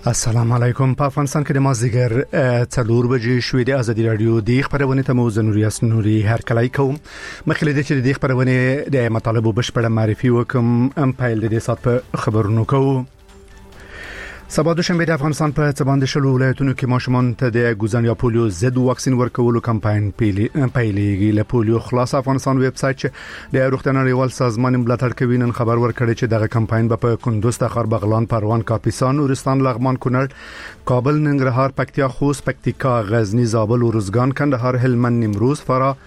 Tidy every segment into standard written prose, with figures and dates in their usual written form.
السلام علیکم. په افغانستان کې د مازدیګر 4 بجې شوې د ازادي رادیو د خبرونه ته موزه نوري هر کله کوم مخکې د چې د خبرونه د مطالبه بشپړه معرفي وکم ام پایل د سات په خبرونو کوو. سبا دوشنبه د افغانستان په څباند شلو ولایتونو کې ماشومان ته د ګوزن یا پولیو ضد واکسین ورکولو کمپاین پیلېږي. له پولیو خلاص افغانستان ویب سټ د روغتیا نړیوال سازمان ملاتړ کوي نن خبر ورکړی چې دغه کمپاین په کندوز، تخار، بغلان، پروان، کاپیسا، نورستان، لغمان، کونړ، کابل، ننګرهار، پکتیا، خوست، پکتیکا، غزنی، زابل، روزګان، کندهار، هلمند، نیمروز،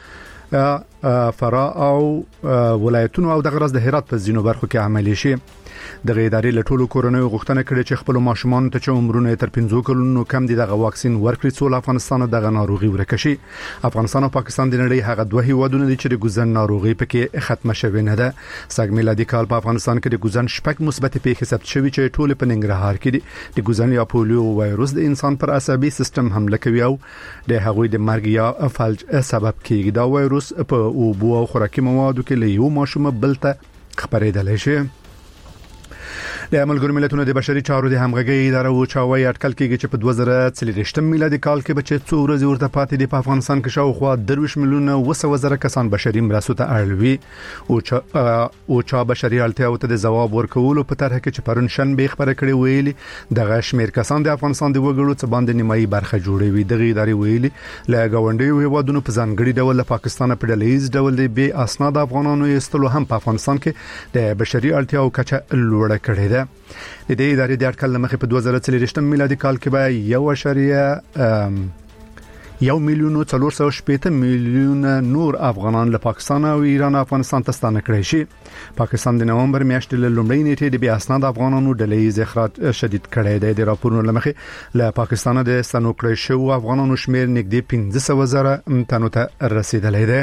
فرا او ولایتونو او دغه راز د هرات په ځینو برخو کې عملي شي. د ادارې له ټولو کورونو غوښتنه کړې چې خپل ماشومان ته چې عمرونه تر 15 کلونو کم دي دغه واکسین ورکړي څو افغانستان دغه ناروغي ورکشي. افغانستان او پاکستان د نړۍ هغه دوه هیوادونه دي چې د ګوزن ناروغي پکې ختمه شوې نه ده. سږ میلادي کال په افغانستان کې د ګوزن شپږ مثبت پیښې ثبت شوې چې ټول په ننګرهار کې دي. د ګوزن یا پولیو وایروس د انسان پر عصبي سیستم حمله کوي او د هغوی د مرګ یا فلج سبب کیږي. دا وایروس په اوبو او خوراکي موادو کې له یو ماشوم بل ته خپرېدلی شي. د ملګرو ملتونو د بشري چارو د همغږي اداره او چاوي اټکل کېږي چې په 2023 میلادي کال کې به څو ورځې ورته پاتې دي په افغانستان کې شاوخوا 2 میلیونه وسوزره کسان بشري مرستو ته اړوي او چا بشري اړتیاو ته د جواب ورکولو په طرح کې چې پرون شنبه خبره کړې ویلي دغه شمیر کسان د افغانستان د وګړو څخه باندې نیمایي برخه جوړوي. دغه ادارې ویلي له غونډې هیوادونو په ځانګړي ډول له پاکستان په ډلهیز ډول د بي اسناد افغانانو یستلو هم په افغانستان کې د بشري اړتیاو کچه لوړه کړې ده. د دې ادارې د اټکل مخې په 2023 میلادي کال کې به 1,480,000,000 نور افغانان له پاکستان او ایران افغانستان ته ستانه کړي شي. پاکستان د نومبر میاشتې له لومړۍ نیټې د بي اسناد افغانانو ډلهیز اخراج شدید کړی دی. د راپورونو لمخې له پاکستان د ستنو کړي شو افغانانو شمیر نږدې 15,000 تنو ته رسیدلی دی.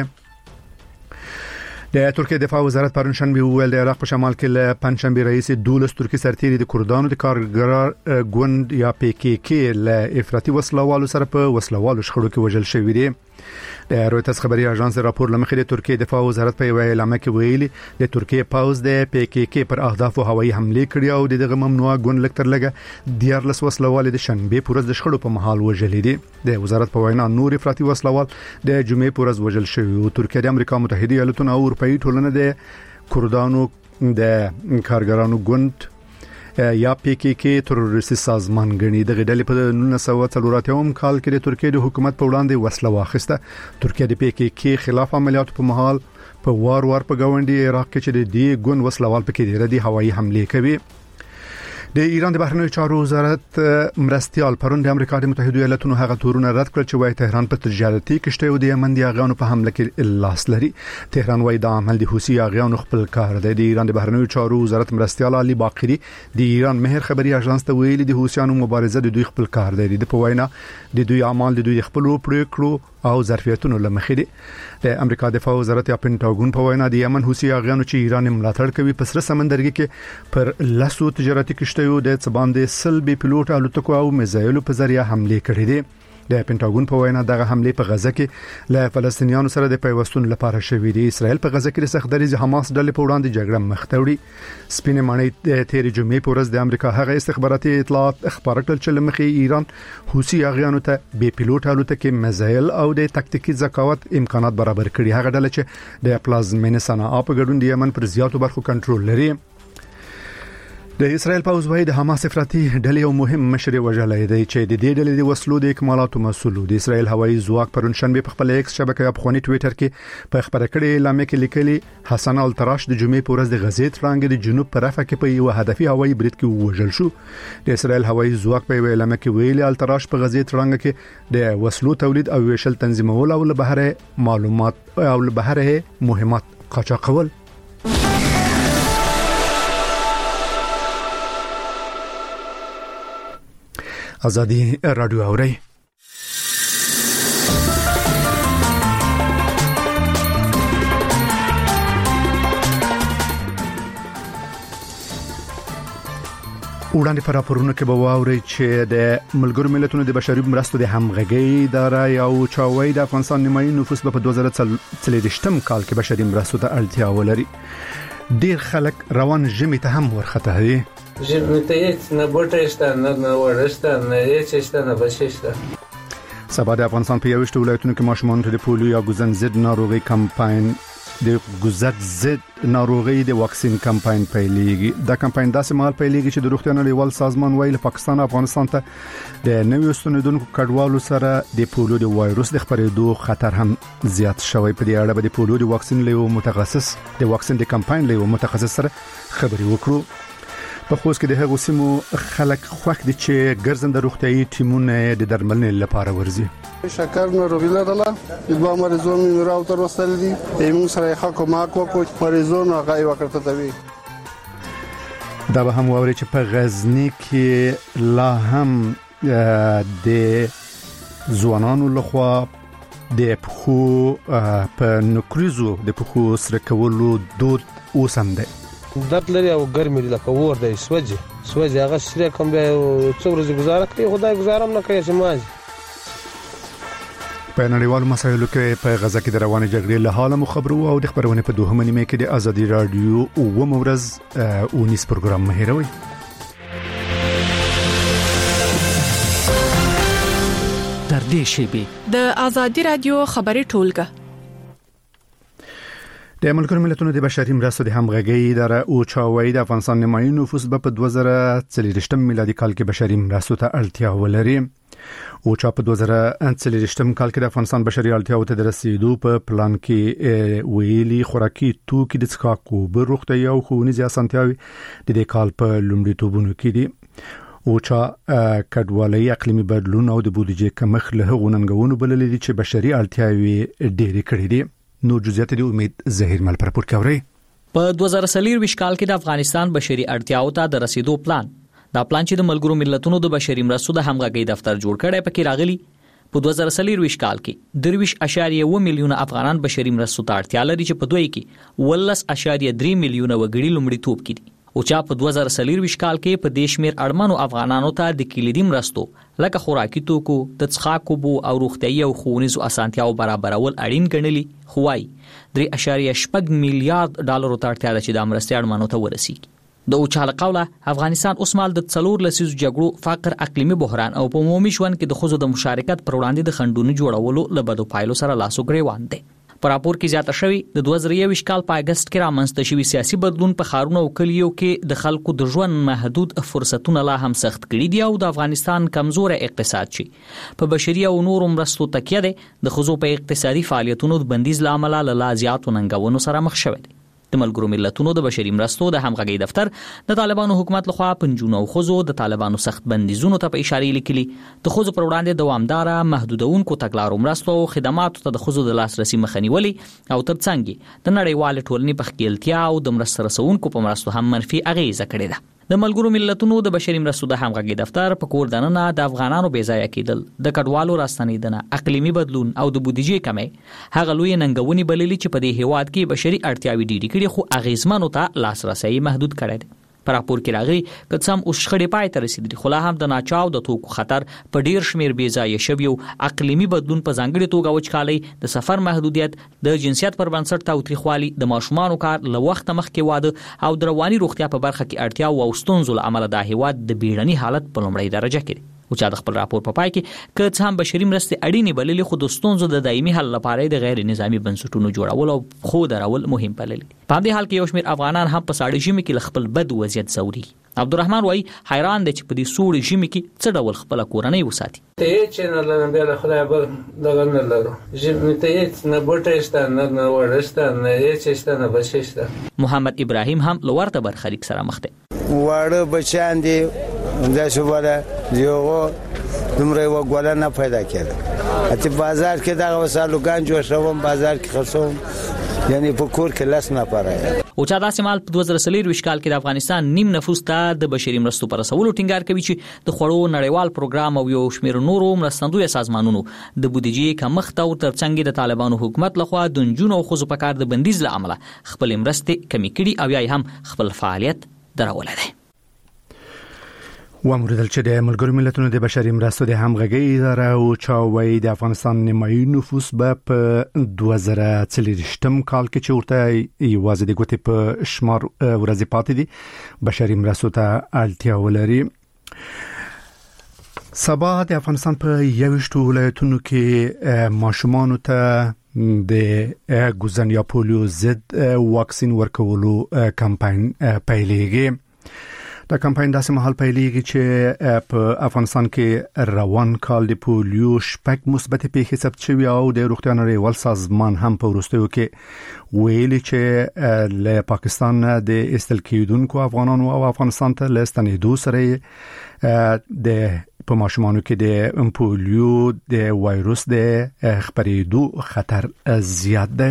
د ترکیه دفاع وزارت پرون شنبه ویل د عراق په شمال کې له پنځشنبه رئیس دولس ترکی سرتیري د کردانو د کارګر ګوند یا PKK له افراطي وسلوالو سره په وسلوالو شخړو کې وژل شوی دی. د رويترز خبري اژانس راپور لمخې د ترکیه دفاع وزارت په اعلامیه کې ویلي د ترکیه پاوز د PKK پر اهدافو هوایي حمله کړې او دغه ممنوعه ګوند لکتر لګه 14 وسلوال د شنبه پورز د شخړو په محل وژل دي. د وزارت په وینا نور افراطي وسلوال د جمعې پورز وژل شوی او ترکیه د امریکا متحده ایالاتونو او اروپאי ټولنه د کردانو د کارګرانو ګوند یا PKK تروریستي سازمان غني. د غډلې په 1940 کال کې د ترکیه د حکومت په وړاندې وسله واخیسته. ترکیه د PKK خلاف عملیاتو په محل په وار په گاونډي عراق کې چې د دې ګوند وسلوال پکې د هوایي حمله کوي. د ایران د بهرنیو چارو وزارت مرستيال پرون د امریکا د متحده ایالاتونو هغه تورونه رد کړ چې وايي تهران په تجارتي کشته او د یمن د اغیانو په حمله کې لاس لري. تهران وايي د عمل د حوثي اغیانو خپل کار دی. د ایران د بهرنیو چارو وزارت مرستيال علي باقری د ایران مهر خبري اژانس ته ویلي د حوثیانو مبارزه د دوی خپل کار دی. د په وینا د دوی اعمال د دوی خپل پریکړو او ظرفیتونو لمخې دي. د امریکا دفاع وزارت یا پینټاګون په وینا د یمن حوثي اغیانو چې ایران ملاتړ کوي په سره سمندرګي کې پر لاسو تجارتي کشتیو د څباندې سلبي پیلوټ الوتکو او میزایلو په ذریعہ حمله کړې دي. د پینټاګون په وینا دغه حمله په غزه کې له فلسطینیانو سره د پیوستون لپاره شوې دي. اسرائیل په غزه کې د سختدریز حماس ډلې په وړاندې جګړه مخ ته وړي. سپینې ماڼۍ د تیر جمعې په ورځ د امریکا هغه استخباراتي اطلاعات خبر کړل چې لمخې ایران حوثي اغیانو ته بي پیلوټ الوتکې میزایل او د تکتیکي ذکاوت امکانات برابر کړي. هغه ډله چې د پلازمینه صنعاء په ګډون د یمن پر زیاتو برخو کنټرول لري. د اسرائیل پوځ وايي د حماس افراطي ډلې یو مهم مشر وژلای دی چې د دې ډلې د وسلو د اکمالاتو مسؤل دی. اسرائیل هوایي ځواک پرون شنبه په خپل ایکس شبکې په خوني ټوئیټر کې په خبره کړې اعلامیه کې لیکلي حسن التراش د جمعې په ورځ د غزې ترانګ د جنوب په رفح کې په یو هدفي هوایي برید کې وژل شو. د اسرائیل هوایي ځواک په اعلامیه کې ویلي التراش په غزې ترانګ کې د وسلو تولید او ویشل تنظیمول او له بهره معلومات او له بهره مهمات قاچاقول. ازادي رادیو اوري. وړاندې پر راپورونو کې به واوري چې د ملګرو ملتونو د بشري مرستو د همغږي اداره او چاوي د افغانستان نیمایي نفوس په 2023 کال کې بشري مرستو ته اړتیا ولري. ډیر خلک روان ژمي ته هم ورخته دي. że to jest na boczesta na ورشته نه چشته نه بششته. سبا د افغانستان په یوشت ولایتونو کې ماشومان ته د پولیو یا ګوزن ضد ناروغي کمپاین د ګوزن ضد ناروغي د واکسین کمپاین پیلېږي. دا کمپاین داسې مهال پیلېږي چې د روغتیا نړیوال سازمان ویل پاکستان او افغانستان ته د نویو ستنېدونکو کډوالو سره د پولیو د وایروس د خپرېدو خطر هم زیات شوی. په دې اړه به د پولیو د واکسین له متخصص د واکسین د کمپاین له متخصص سره خبرې وکړو. په خوست کې د هغو سیمو خلک خوښ دي چې ګرځنده روغتيایي ټیمونه د درملنې لپاره ورځي. شکر ناروغي لرله دوه مریضان راو تر وستل دي ایمون سره ښه کومک وکړو مریضان هغه وکړه توی. دا به هم ووري چې په غزنی کې لا هم د ځوانانو لخوا د پخو په نکریزو د پخو سره کولو دود اوسم دی. درد لري او ګرمي لکه ور دی سوځي هغه سره کوم به څو ورځې گزاره کوي خدای گزارم نه کوي سماج. په نړیوالو مسایلو کې په غزا کې د روانې جګړې له حاله مو خبرو او د خبرونه په دوهمه نیمه کې د ازادي رادیو او مورز اونیس پروګرام مهیروي. در دې شیبه د ازادي رادیو خبري ټولګه د ملګرو ملتونو د بشري مرستو د همغږي اداره او چاوي د افغانستان نیمایي نفوس په 2023 میلادي کال کې بشري مرستو ته اړتیا ولري. او چا په 2023 کال کې د افغانستان بشري اړتیاو ته د رسیدو په پلان کې ویلي خوراکي توکي د څښاک او روغتیا او ښوونیز اسانتیاوي د دې کال په لومړي توبونو کې دي. او چا کډوالۍ اقلیمي بدلون او د بودیجې کمښت له هغو ننګونو بللې دي چې بشري اړتیاوي ډېرې کړې دي. نو جزئیات دی امید زهیر مل پر پورت کوي. په 2023 کال کې د افغانستان بشري اړتیاو ته د رسیدو پلان دا پلان چې د ملګرو ملتونو د بشري مرستو د همغږي دفتر جوړ کړی پکې راغلي. په 2023 کال کې 23.1 میلیونه افغانان بشري مرستو ته اړتیا لري چې په دوی کې 18.3 میلیونه وګړي لومړی توپ کې دي. او چا په 2023 کال کې په دیشمیر اړمنو افغانانو ته د کلیدي مرستو لکه خوراکي توکو د څښاک اوبو او روغتیايي او ښوونیزو اسانتیاو برابرول اړین ګڼلي. خوای 3.8 میلیارډ ډالر ته اړتیا ده چې د مرستې اړمنو ته ورسیږي. د اوچاله قوله افغانستان اوس مال د څلور لسیزو جګړو فقر اقلیمي بحران او په عمومي ژوند کې د ښځو د مشارکت پر وړاندې د خنډونو جوړولو له بدو پایلو سره لاسو ګریوان دی. په راپور کې زیاته شوی د 2023 کال په اگست کې رامنځته شوی سیاسي بدلون په خارونو او کلیو کې د خلکو د ژوند محدود فرصتونه لا هم سخت کړي دي او د افغانستان کمزور اقتصاد شي په بشري او نورو مرستو تکیه ده د خصوصي په اقتصادي فعالیتونو د بندیز لامل له زیاتو ننګونو سره مخ شوی دی. د ملګرو ملتونو د بشري مرستو د همغږي دفتر د طالبانو حکومت لخوا پنځونو او خزو د طالبانو سخت بندیزونو ته په اشاره لیکلي د خزو پر وړاندې دوامدار محدودونکو تګلارو مرستو او خدماتو ته د خزو د لاسرسي مخنیولي او ترڅنګ د نړیوال ټولنې په خپلتیا او د مرستو رسونکو په مرستو هم منفي اغیزه کړې ده. د ملګرو ملتونو د بشري مرستو د همغږي دفتر په کور دننه د افغانانو بې ځای کېدل د کډوالو راستنیدنه اقلیمي بدلون او د بودیجې کمې هغه لوی ننګونې بللي چې په دې هیواد کې بشري اړتیاوې ډېرې کړي خو اغیزمنو ته لاسرسي محدود کړی دی. په راپور کې راغلي که څم اوس شخړې پای ته رسیدلي خو لا هم د ناچاو د توکو خطر په ډیر شمیر بې ځای شوی او اقلیمي بدلون په ځانګړي توګه وچکالۍ د سفر محدودیت د جنسیت پر بنسټ تاوتریخوالي د ماشومانو کار له وخت مخکې واده او د رواني روغتیا په برخه کې اړتیا او ستونزو له امله د هیواد د بیړني حالت په لومړۍ درجه کې او چې د خپل راپور په پای کې که څه هم بشري مرستې اړینې بللې خو د ستونزو د دایمي حل لپاره د غیر نظامی بنسټونو جوړول او خو درول مهم بللي. په دې حال کې یو شمېر افغانان هم په ساړه ژمي کې خپل بد وضعیت زوري. عبدالرحمن وای حیران دي چې په دې سوړ ژمي کې څه ډول خپل کورنۍ وساتي. ته چې نه لرم بیا خدای به دغه نه لرو ژمي ته نه بوټېسته نه ورسته نه یېچسته نه بشسته. محمد ابراهیم هم لورته برخلیک سره مخ دی. واړه بچان دي دا شوبره دیوغو دومره وګوله نه پیدا کېده اته بازار کې دا وسالوګان جوړ شوم بازار کې خرڅوم یعنی په کور کې لاس نه پاره او چا داسې مال په 2023 کال کې د افغانستان نیم نفوس ته د بشري مرستو پر رسولو ټینګار کوي چې د خوړو نړیوال پروګرام او یو شمېر نورو مرستندوی سازمانونو د بودیجې کمښت او ترڅنګ د طالبانو حکومت لخوا د نجونو او ښځو په کار د بندیز له امله خپل مرستې کمې کړي او یا هم خپل فعالیت درولې ده. وموردل چې د ملګرو ملتونو د بشري مرستو د همغږي اداره او چاوي د افغانستان نیمایي نفوس په 2040 کال کې چې ورته یوازې د ګوتې په شمار ورځې پاتې دي بشري مرستو ته اړتیا ولري. سبا د افغانستان په 21 ولایتونو کې ماشومان ته د ګوزن یا پولیو ضد واکسین ورکولو کمپاین پیلېږي. دا کمپاین داسې مهال پیلېږي چې په افغانستان کې روان کال د پولیو شپږ مثبت پیښې ثبت شوي او د روغتیا نړیوال سازمان هم په وروستیو کې ویلي چې له پاکستان د ایستل کېدونکو افغانانو او افغانستان ته له ستنېدو سره د په ماشومانو کې د پولیو د وایروس د خپرېدو خطر زیات دی.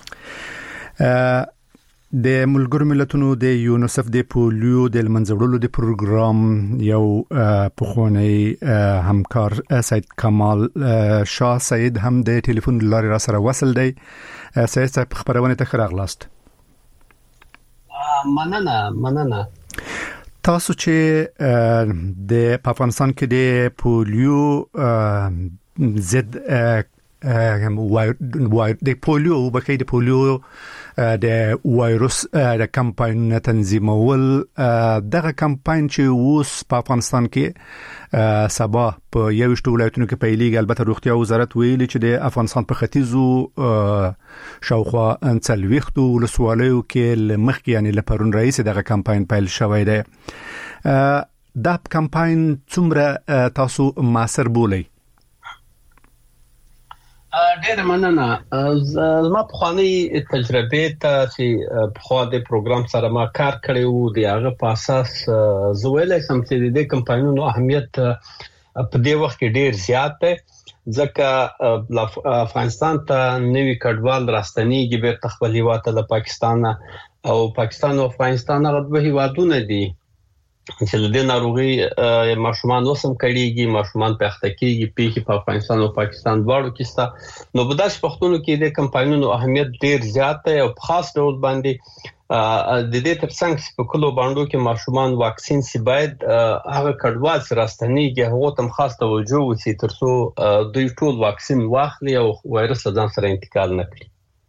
د ملګرو ملتونو د یونیسف د پولیو د منځوړلو د پروګرام یو پخوانی همکار سید کمال شاه سید هم د ټلیفون لارې را سره وصل دی. سید صاحب خبرونه ته راغلاست. مننه. تاسو چې د افغانستان کې د پولیو ضد د پولیو بکې د پولیو د وایروس د کمپاین تنظیمول دغه کمپاین چې اوس په افغانستان کې سبا په 21 ولایتونو کې پیلېږي. البته روغتیا وزارت ویلي چې د افغانستان په ختیځو شاوخوا 40 ولسوالیو کې مخکې یعنی لپاره رئیس دغه کمپاین پیل شوی دی. دا کمپاین څومره تاسو موثر بولئ؟ ډېر مننه. زما په خواني تجربه ته چې په خوا د پروګرام سره ما کار کړی وو د هغه په اساس زویل سم چې د کمپاینونو اهمیت په دې وخت کې ډېر زیات دی ځکه افغانستان ته نوی کډوال راستنیږي به تخپل هیواد له پاکستان او پاکستان او افغانستان هغه دوه هیوادونه دي چې د ناروغي ماشومان وسم کړيږي ماشومان په اخته کېږي پیخي په افغانستان او پاکستان دواړو کې ستا نو په داس پښتونو کې د کمپاینونو اهمیت ډیر زیات دی او خاص ډول باندې د دې ترڅنګ په کلو باندې کې ماشومان واکسین سی باید هغه کډوال راستنیږي هغه تم خاص توجه وسی ترڅو دوی ټول واکسین واخلي او وایرس ځان سره انتقال نه کړي.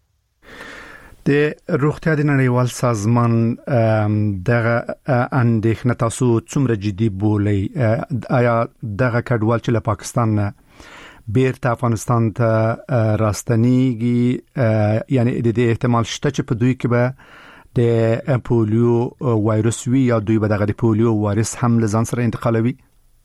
د روغتیا د نړیوال سازمان دغه اندېښنه تاسو څومره جدي بولئ؟ آیا دغه کډوال چې له پاکستان نه بیرته افغانستان ته راستنیږي یعنی د دې احتمال شته چې په دوی کې به د پولیو وایروس وي یا دوی به دغه د پولیو وایرس هم له ځان سره انتقالوي؟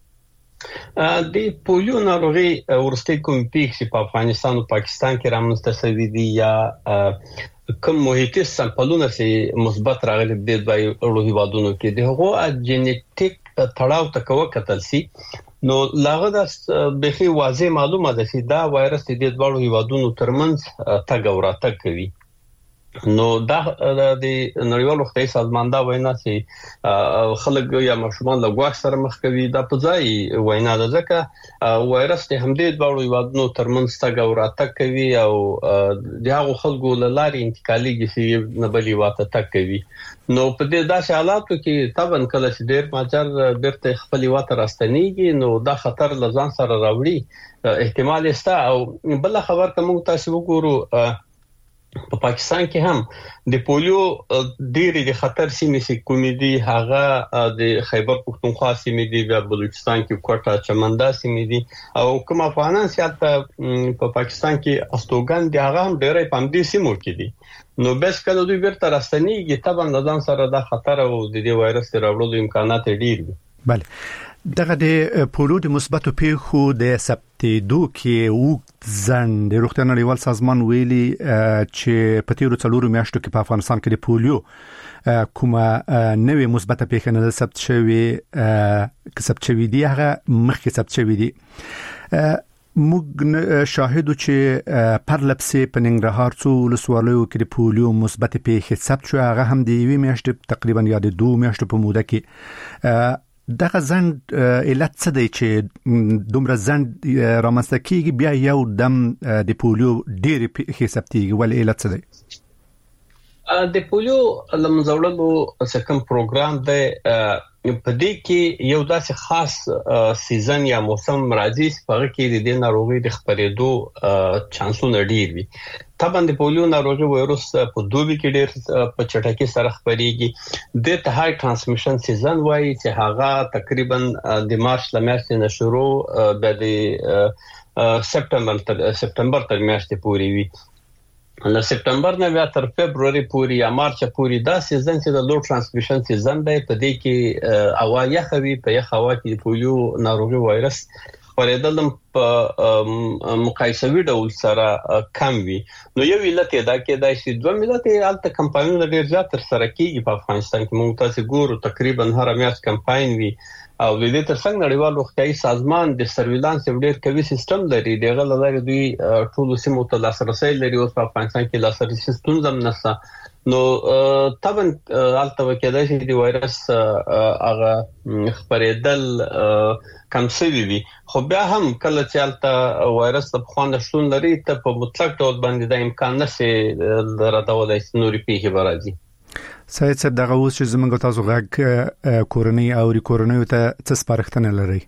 د پولیو ناروغي ورسته کوم پیښې په افغانستان او پاکستان کې رامنځته شوې دي یا کوم محیطي سمپلونه چې مثبت راغلي د دوی اړو هیوادونو کې د هغو جنټیک تړاو تکوه کتل سي نو لاغه د بخي واضح معلومه ده چې دا وایرس د دوه هیوادونو ترمنځ تګ او راتګ کوي. نو دا د نړیوال روغتیا سازمان دا وینا چې خلک یا ماشومان له ګواښ سره مخ کوي دا په ځای وینا ده ځکه وایرس د همدې دوه هیوادونو ترمنځ تګ او راتګ کوي او دغه خلکو له لارې انتقالي چې نه بلی واته تک کوي. نو په دې داسې حالاتو کې طبعا کله چې ډېر ماجر بیرته خپل واته راستنیږي نو دا خطر لزان سره راوړي احتمال شته. او بل خبر کوم تاسو وګورو په پاکستان کې هم د پولیو ډېری د خطر سیمې چې کومې دي هغه د خیبر پختونخوا سیمې دي یا بلوچستان کې کوټه چمندا سیمې دي او کوم افغانان چې په پاکستان کې استوګن دي هغه هم ډېرې پامدې سیمو کې دي. نو بس کله دوی بیرته راستنیږي طبعا ځان سره د خطر او د دې وایرس راوړلو امکانات ډېر دي. بله دغه د پولیو د مثبتو پیښو د ثبتېدو کې ځند د روغتیا نړیوال سازمان ویلي چې په تیرو 4 میاشتو کې په افغانستان کې د پولیو کومه نوې مثبته پیښه نه ثبت شوې دي هغه مخکې ثبت شوې دي. موږ شاهدو چې پرلپسې په ننګرهار څو ولسوالیو کې د پولیو مثبت پیښې ثبت شو هغه هم د 2 میاشتې تقریبا یا د 2 میاشتو په موده کې دغه زند علت څه دی چې دومره زند رامنځته کیږي بیا یو دم د پولیو ډېر پیښې ثبتېږي ولې علت څه دی؟ د پولیو لمزولو څخه پروګرام دی په دې کې یو داسې خاص سیزن یا موسم راځي چې په کې د دې ناروغي د خپرېدو چانسونه ډیر وي. طبعا د پولیو ناروغي وایروس په دوبي کې ډیر په چټکۍ سره خپرېږي. د ته هاي ترانسمیشن سیزن وایي چې هغه تقریبا د مارچ ل میاشتې نه شروع به د سپتمبر تر میاشتې پورې وي. له سپتمبر نه بیا تر فبرवरी پورې یا مارچ پورې دا سیزن چې د لو ترانسمیشن سیزن دی. په دې کې هوا یخوي، په یخ هوا کې پولیو ناروغي وایرس خپرېدل په مقایسوي ډول سره کم وي. نو یو علت دا کېدای شي دوه ملت الته کمپاینونه ډیر زیات تر سره کیږي په افغانستان کې. موږ تاسو ګورو تقریبا هر میاشت کمپاین وي او د دې ترڅنګ نړیوال روغتیايي سازمان د سرویلانس ډیر قوي سیستم لري. دغه لاره دوی ټول سیمو ته لاسرسي لري. اوس په افغانستان کې لاسرسي ستونزم نشته. نو طبعا الته وکړای شي د وایرس هغه خپرېدل کم شوی وي، خو بیا هم کله چې الته وایرس په خوانه شتون لري ته په مطلق ډول باندې د امکان نشي درته چې نوري پیښې برازي. سید صاحب دغه اوس چې زمونږ تاسو غږ کورنۍ او کورنۍ ته څه سپارښتنه لري؟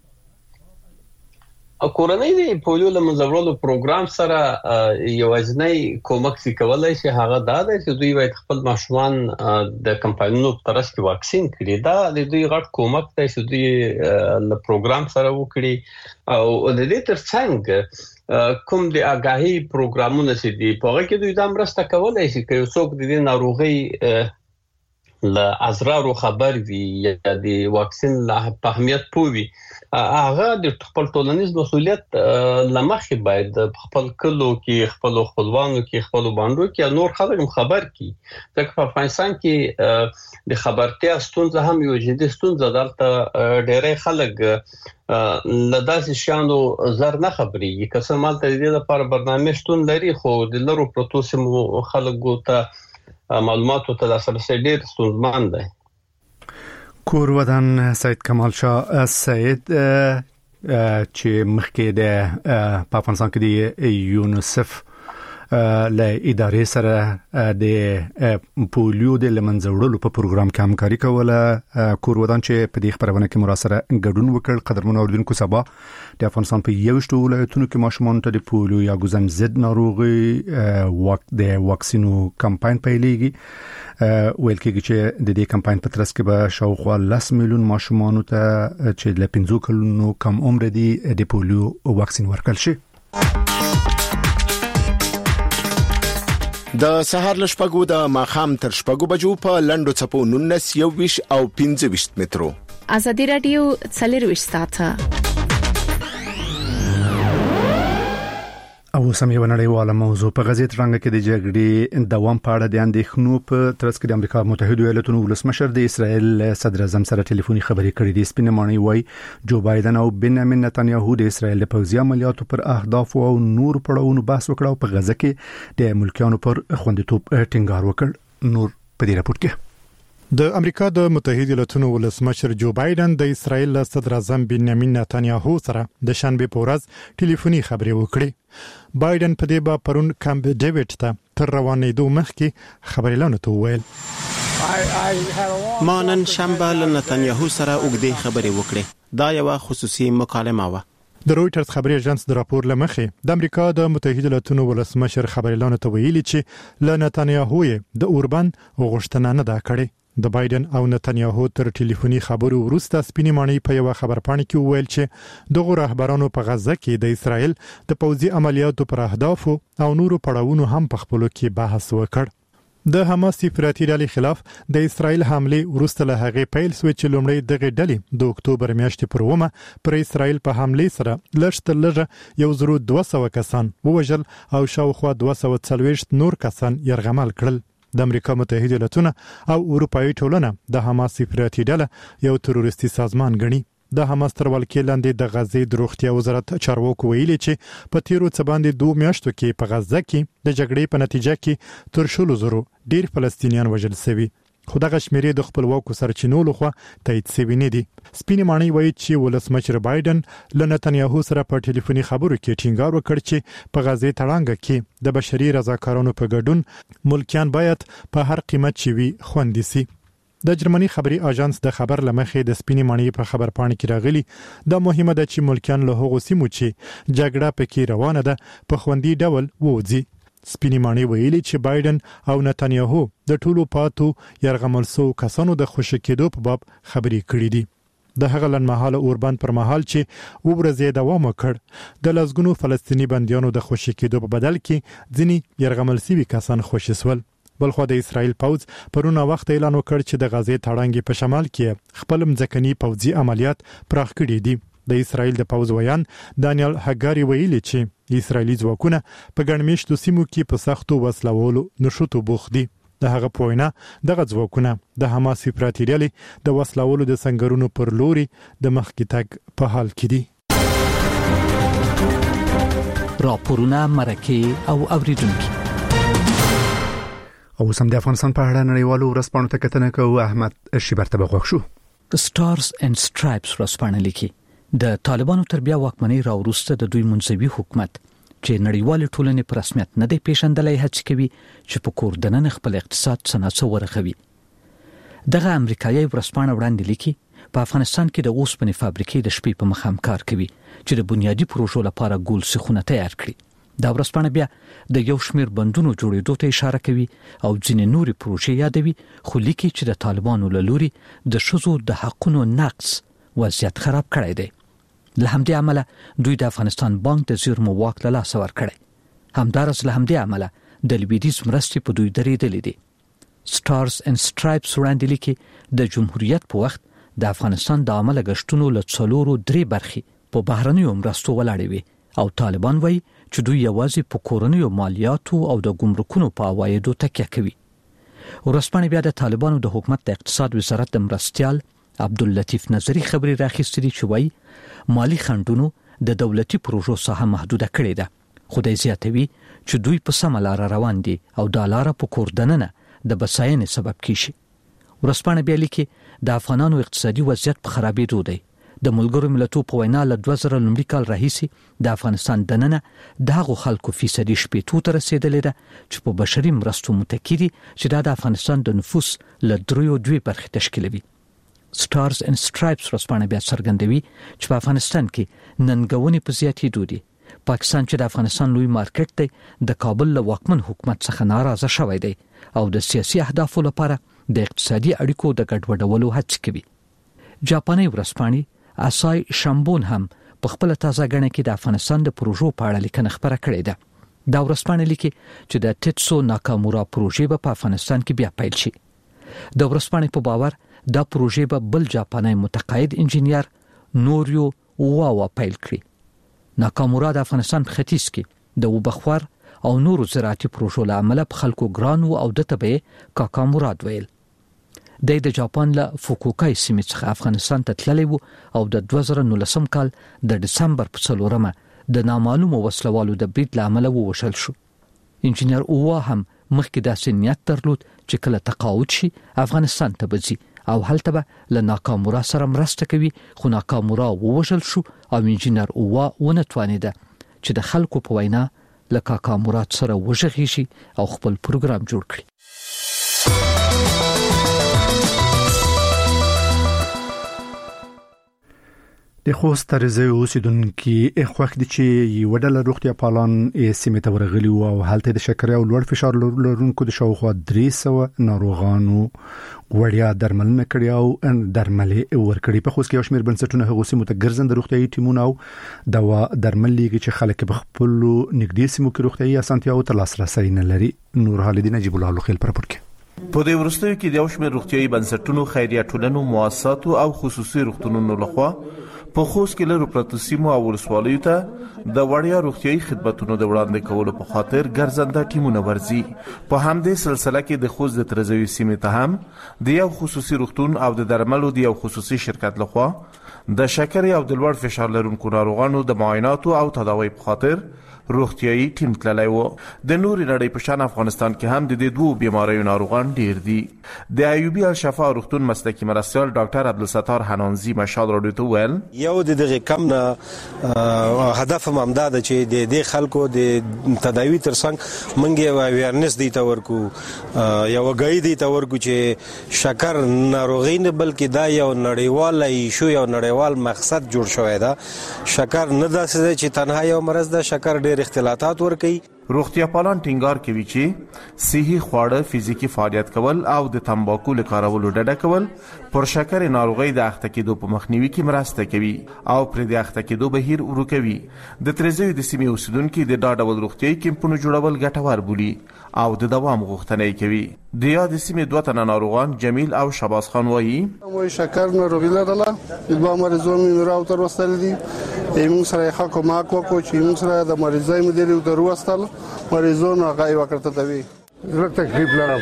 کورنۍ د پولیو له مزورلو پروګرام سره یو ځنۍ کومک کولای شي. هغه دا دی چې دوی باید خپل ماشومان د کمپاینونو په ترڅ کې واکسین کړي. دا د دوی غټ کومک دی چې دوی له پروګرام سره وکړي او د دې ترڅنګ کوم د آگاهی پروګرامونه چې دی په هغه کې دوی د مرسته کولای شي چې څوک د ناروغي له ازرارو خبر وي یا د واکسین له اهمیت پوي. هغه د خپل ټولنیز مسولیت لمخې باید خپل کلو کې خپل خپلوانو کې خپل باندې کې نور خلک خبر کی. ځکه په افغانستان کې د خبرتیا ستونزه هم یو جدي ستونزه دلته. ډېری خلک لداسې شانو زر نه خبري که څه مالته د دې لپاره برنامه شتون لري، خو د لرو پروتوسمو خلکو ته معلوماتو ته لاسرسي ډېر ستونزمن دی. کور ودان سید کمال شاه سید چې مخکې د افغانستان کې د یونیسف له ادارې سره د پولیو د لمنځوړلو په پروګرام کې همکاري کوله. کور ودان چې په دې خبرونه کې مراسره ګډون وکړ. قدرمن اوریدونکو، سبا د افغانستان په 21 ولایتونو کې ماشومان ته د پولیو یا ګوزم ضد ناروغي د واکسینو کمپاین پیلېږي. ویل کېږي چې د دې کمپاین په ترڅ کې به شاوخوا 10 میلیون ماشومان ته چې له 15 کلونو کم عمر دي د پولیو واکسین ورکړل شي. د سهار لشپګو د ماخام تر شپګو بجو په لندو چپو 19 21 او 25 مترو. ازادي رادیو 24 ساعته. او سمې ونړیواله موضوع په غزې ترنګ کې د جګړې دوام په اړه د اندېښنو په ترڅ کې د امریکا متحده ایالاتونو ولسمشر د اسرائیل صدر اعظم سره ټلیفوني خبرې کړې دي. سپینه مانی وای جو بایدن او بنیامین نتنیاهو د اسرائیل د پوځي عملیاتو پر اهداف او نور پړاوونو بحث وکړ او په غزه کې د ملکیانو پر خوندیتوب ټینګار وکړ. نور په دې راپور کې د امریکا د متحده ایالاتونو ولسمشر جو بایدن د اسرائیل صدر اعظم بنیامین نتنیاهو سره د شنبه په ورځ ټلیفوني خبرې وکړې. بایدن په دې با پرون کامپ ډیوډ ته تر روانېدو مخکې خبرېلانو ته وویل ما نن شنبه له نتنیاهو سره اوږدې خبرې وکړې. دا یو خصوصي مکالمه وه. د رويټرز خبري اژانس د راپور لمخې د امریکا د متحده ایالاتونو ولسمشر خبرېلانو ته ویلي چې له نتنیاهو د اوربان غوښتنه نه دا کړې. د بایدن او نتنیاهو تر ټلیفوني خبرو وروسته سپینې مانی په یو خبرپاڼه کې وویل چې دغه رهبرانو په غزه کې د اسرائیل د پوځي عملیاتو پر اهداف او نورو پړاوونو هم په خپلو کې بحث وکړ. د حماس افراطي ډلې خلاف د اسرائیل حمله وروسته له هغه پیل سو چې لومړی دغه ډلې د اکتوبر میاشتې پر ومه پر اسرائیل په حمله سره لږ 1200 کسان ووژل او شاوخوا 240 نور کسان يرغمل کړل. د امریکا متحده ایالاتونه او اروپאי ټولنه د حماس افراطي ډله یو تروریستي سازمان ګڼي. د حماس تر ولکې لاندې د غزې د روغتیا وزارت چارواکو ویلي چې په تیرو څه باندې 2 میاشتو کې په غزه کې د جګړې په نتیجه کې تر 100 ډیر فلسطینیان وژل شوي. خو دغه شمیرې د خپلواکو سرچینو لخوا تایید شوی نه دي. سپینې مانی وایي چې ولسمشر بایدن له نتنیاهو سره په ټلیفوني خبرو کې ټینګار وکړ چې په غزې تړانګه کې د بشري رضاکارانو په ګډون ملکیان باید په هر قیمت شي خوندي سي. د جرمني خبري اژانس د خبر لمخې د سپینې ماڼۍ په خبر پاڼه کې راغلي د مهمه ده چې ملکیان له هغو سیمو چې جګړه پکې روانه ده په خوندي ډول ووځي. سپینې ماڼۍ ویلي چې بایدن او نتانیاهو د ټولو پاتو یرغمل سو کسانو د خوشی کېدو په باب خبرې کړې دي. د هغه لنمحاله اوربند پر مهال چې وبرزې دوام وکړ د لزګونو فلسطینی بنديانو د خوشی کېدو په بدل کې ځینی یرغمل سوي کسان خوشی سول. بلخو د اسرائیل پوځ پرونه وخت اعلان وکړ چې د غزې تړانګې په شمال کې خپل مځکني پوځي عملیات پراخ کړي دي. د اسرائیل د پوځ ویان دانیل هګاری ویلي چې اسرائیلي ځواکونه په ګڼمېشتو سیمو کې په سختو وسلوالو نشوتو بوخت دي. د هغه پوینه دغه ځواکونه د حماس افراطي ډلې د وسلوالو د سنگرونو پر لوري د مخکې تګ په حال کې دي. راپورونه مرکه او اوریدونکو او سم د افغانستان په اړه نړیوالو ورځپاڼو ته کتنه کوي. احمد شیبر ته بغوښ شو. سټارز اینڈ سټرایپس ورځپاڼه لیکي د طالبانو تر بیا واکمنۍ راوروسته د دوی منځوي حکومت چې نړیوال ټولنې په رسمیت نه دی پیژندلای هڅه کوي چې په کور دننه خپل اقتصاد څنګه ورغوي. دغه امریکایي ورځپاڼه وړاندې لیکي په افغانستان کې د اوسپنې فابریکې د شپې په مخام کار کوي چې د بنیادی پروژو لپاره ګول سیخونه تیار کړي. دا ورځپاڼه بیا د یو شمېر بندونو جوړېدو ته اشاره کوي او ځینې نورې پروژې یادوي، خو لیکي چې د طالبانو له لوري د ښځو د حقونو نقض وضعیت خراب کړی دی. له همدې عمله دوی د افغانستان بانک د زیرمو واک له لاسه ورکړی. همدارس له همدې عمله د لویدیځ مرستې په دوی درېدلې دي. سټارز اینڈ سټرایپس وړاندې لیکي د جمهوریت په وخت د افغانستان د عمله غشتونو له 3 برخې په بهرنیو مرستو ولاړې وي او طالبان وایي چې دوی یوازې په کورنیو مالیاتو او د ګمرکونو په عوایدو تکیه کوي. ورځپاڼه بیا د طالبانو د حکومت د اقتصاد وزارت د مرستیال عبداللطیف نظری خبري راخستري چې وایي مالی خنډونو د دولتي پروژو ساحه محدوده کړې ده. خدای زیاتوي چې دوی په سمه لار روان دي او دا لار په کور دننه د بساینې سبب کیږي. ورځپاڼه بیا لیکي د افغانانو اقتصادي وضعیت په خرابېدو دی. د ملګرو ملتونو په وینا له 2000 لومړي کال راهیسې د افغانستان دننه د هغو خلکو فیصدي شپېتو ته رسیدلې ده چې په بشري مرستو متکی دي چې د افغانستان د نفوس له 3.2 برخې تشکیلوي. سټارز اینڈ سټرایپس ورځپاڼه بیا څرګندوي چې په افغانستان کې ننګونې په زیاتېدو دي. پاکستان چې د افغانستان لوی مارکیټ دی د کابل له واکمن حکومت څخه ناراضه شوی دی او د سیاسي اهدافو لپاره د اقتصادي اړیکو د ګډوډولو هڅه کوي. جاپاني ورځپاڼه اسای شامبون هم په خپل تازه غنه کې د افغانستان د پروژو په اړه لیکنه خبره کړې ده. دا ورځپاڼه لیکي چې د ټیټسو ناکامورا پروژې په افغانستان کې بیا پیل شي. د ورځپاڼې په باور دا پروژې به بل جاپاني متقاعد انجینیر نوریو واوا پیل کړي. ناکامورا د افغانستان په ختیځ کې د وبخور او نورو زراعتي پروژو له امله په خلکو ګرانو او د تبې کاکاموراد ویل. د جاپان له فوکوکای سیمې څخه افغانستان ته تللی وو او د 2019 کال د دسمبر په 4مه د نامعلومو وسلوالو د برید له امله ووژل شو. انجینیر اووا هم مخکې داسې نیت درلود چې کله تقاعد شي افغانستان ته بځي او هلته به له ناکامورا سره مرسته کوي، خو ناکامورا ووژل شو او انجینیر اووا ونتوانیده چې د خلکو په وینا له کاکامورا سره وژغیږي او خپل پروګرام جوړ کړي. د خوست ترزه اوسیدونکو خوښ دي چې یو ډول روغتیا پالان یې سیمه ته ورغلي او حالت د شکر او لوړ فشار لرونکو د شاوخوا 300 ناروغانو وړیا درملنه کړې او درملې ورکړي. په خوست کې یو شمېر بنسټونه هغه سیمه ته ګرځند روغتیايي ټیمونه او دوا درمل لیږي چې خلک په خپل نږدې سیمو کې روغتیايي اسانتیاو ته لاسرسي نه لري. نور حالدین نجیب الله خیل پرپور کې په دې ورستیو کې د یو شمېر روغتیايي بنسټونو، خیریه ټولنو، مؤسساتو او خصوصي روغتونونو لخوا په خوست کې له پرتو سیمو او ولسوالیو ته د وړیا روغتیايي خدماتونو د وړاندې کولو په خاطر ګرځنده ټیمونه ورځي. په همدې سلسله کې د خوست د ترزوي سیمې ته هم د یو خصوصي روغتون او د درملو د یو خصوصي شرکت لخوا د شکر او د لوړ فشار لرونکو ناروغانو د معایناتو او تداوی په خاطر روغتيایي ټیم تللی و. د نوري نړۍ په شان افغانستان کې هم د دې دوه بیماریو ناروغان ډیر دي. د ایوبي الشفا روغتون مسلکي مرستیال ډاکټر عبدالستار حنانزي مشال راډیو ته ویل یو د دغه کم نه هدف ممدا ده چې د دې خلکو د تداوی ترڅنګ منګي اویرنس دی تا ورکو یو غي دی تا ورکو چې شکر ناروغي نه بلکې دا یو نړیوال ایشو یو نړیوال مقصد جوړ شوی دا. شکر نه داسې چې تنها یو مرض ده، شکر ډېر اختلاطات ورکوي. روغتیا پالان ټینګار کوي چې صحي خواړه، فزیکی فعالیت کول او د تمباکو له کارولو ډډه کول پر شکر ناروغي د اخته کېدو په مخنیوي کې مرسته کوي او پر د اخته کېدو بهیر ورکوي. د ترزوی د سیمې اوسیدونکو د دا ډول روغتیایي کمپونو جوړول ګټور بولي او د دوام غوښتنه کوي. د یاد سیمې دوه تنه ناروغان جمیل او شباز خان وایي شکر ناروغي لرله، دوه مریضان مې راوتر وستل دي. موږ سره ښه کومک وکړو چې موږ سره د مریضای مدیریت وروستل مریضان هغه وکړه توی زه تکلیف لرم.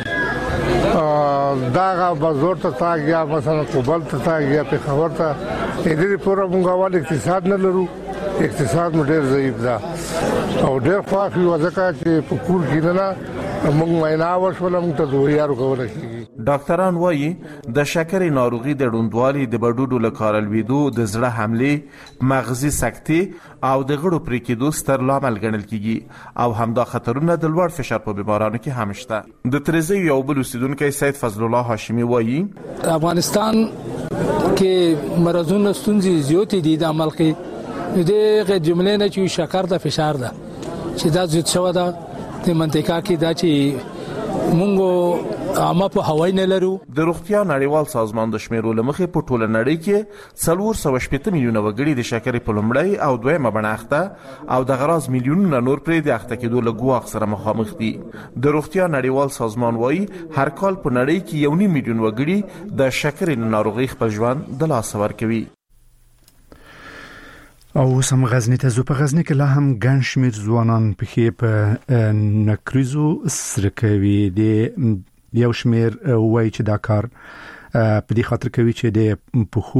دا بازار ته تاګ یا مثلا کوبل ته تاګ یا په خبر ته دې پورا موږ اول اقتصاد نه لرو، اقتصاد مو ډېر ضعیف ده او ډېر فاقي وځکه چې په کور کې نه موږ معاینه وشول موږ ته دوه کول کېږي. ډاکټران وایي د شکرې ناروغي د ډوندوالي، د بډوډو له کارلویدو، د زړه حملې، مغزي سکتې او د غړو پرې کېدو ستر لامل ګڼل کېږي او همدا خطرونه د لوړ فشار په بیمارانو کې هم شته. د ترزی یو بل اوسیدونکی سید فضل الله هاشمي وایي افغانستان کې مرزونه ستونزې زیاتې دي د عمل کې دغه جملې نه چې شکر د فشار ده چې دا زیات شوی ده د منطقه کې دا چې مونږ عامه په هوای نه لرو. د روغتیا نړیوال سازمان د شمیرو لمخې په ټوله نړۍ کې 480 میلیونه وګړي د شکرې په لومړی او دویمه بڼه اخته او د غراض میلیونونه نور پرې د اخته کېدو له ګواښ سره مخامخ دي. د روغتیا نړیوال سازمان وایي هر کال په نړۍ کې 1.5 میلیون وګړي د شکرې ناروغي خپل ژوند د لاسه ورکوي. او سم غزنی ته زو په غزنی کې لا هم ګڼ شمېر ځوانان پخې په نکریزو سره کوي. د یو شمېر وایي چې دا کار په دې خاطر کوي چې د پخو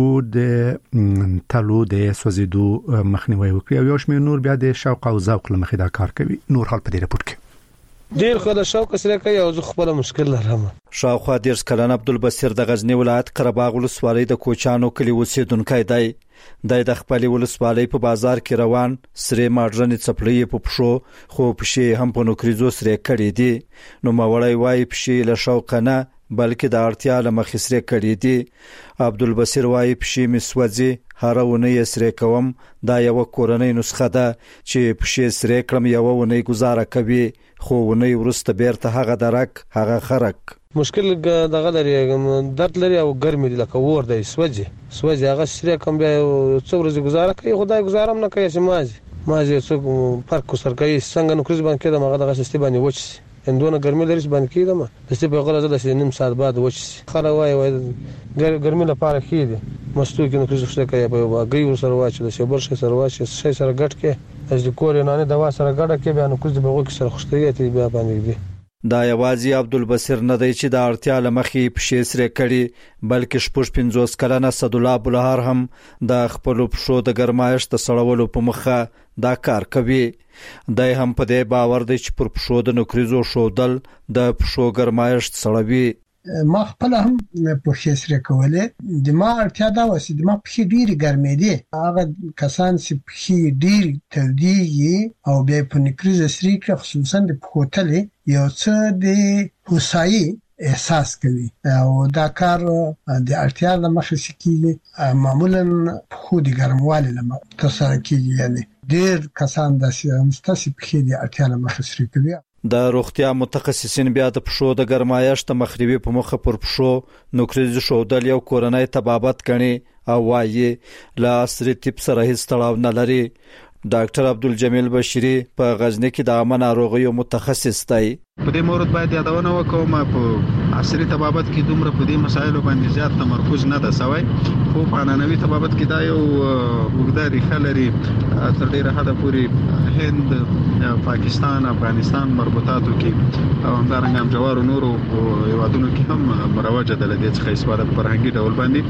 د تلو د سوځیدو مخنیوي وکړي او یو شمېر نور بیا د شوق او ذوق لمخې دا کار کوي. نور حال په دې رپورت کې ډیر خو د شوق سره کوي او زه خپل مشکل لرم. شاوخوا 10 کلن عبدالبصیر د غزنی ولایت قرهباغ ولسوالۍ د کوچانو کلی اوسیدونکی دی. د خپل ولسوالۍ په بازار کې روان سره ماډرن چپړې په پښو خو پښې هم په نوکریزو سره کړې دي. نو ماوړی وای پښې له شوق نه بلکې د اړتیا له مخې سره کړې دي. عبدالبصیر وای پښې مسوځي هر ونه یې سره کوم. دا یو کورنۍ نسخه ده چې پښې سره کړم یو ونه گزاره کوي خو ونه ورسته بیرته هغه درک هغه خرک مشکل دغه لري درد لري او ګرمي لکه ور دی سوځي هغه سره کوم بیا څو ورځې گزاره کوي خدای گزارم نه کوي چې مازه څو فرق سر کوي څنګه نو کریز باندې کېدم هغه دغه سیستم باندې وچ اندونه ګرمي لري باندې کېدم د څه په غلطه د نیم ساعت بعد وچ خره وای ګرمي لپاره کېده مستو کې نو کریز څه کوي په غي ور سره واچ د شبر شي سره واچ شي سره ګټ کې از کور نه دوا سره ګټه کې بیا نو کریز به وګ سره خوشتريته بیا باندې دي. دا یوازې عبدالبصیر نه دی چې د اړتیا لمخې پښې سره کړي بلکې 50 کلنه صدالله بلهار هم د خپل پښو د ګرمایش ته سړولو په مخه دا کار کوي. دای هم په دې باور دی چې پر پښو د نوکریزو شودل د پښو ګرمایش سړوي. ما خپل هم په شسره کوله د ما اړتیا دا وسی د ما په ډیره ګرمې دي هغه کسان چې په ډیر توديږي او به په نکریز سری کې خصوصا د پخوتلې یو څه د هوسایي احساس کوي او دا کار د اړتیا د مخې کېږي معمولا په د ګرموالي لمه تاسو کېږي یعنی ډیر کسان د مستثی په د اړتیا د مخې سری کوي. د روغتیا متخصصین بیا د پښو د ګرمایش ته مخریبي په مخه پر پښو نوکریز شودل یو کورنۍ تبابت کړي او وایي لا عصري طب سره هیڅ تړاو نه لري. ډاکټر عبدالجمیل بشری په غزنی کې د عامه ناروغیو متخصص دی. په دې مورد باید یادونه وکوم په عصري طبابت کې دومره په دې مسایلو باندې زیات تمرکز نه ده شوی خو په عنعنوي طبابت کې دا یو وګړه ریښه لري تر ډیره حده پورې هند پاکستان افغانستان مربوطاتو کې او همدارنګه هم جوارو نورو هیوادونو کې هم مروجه ده لدې څخه استفاده په فرهنګي ډول باندې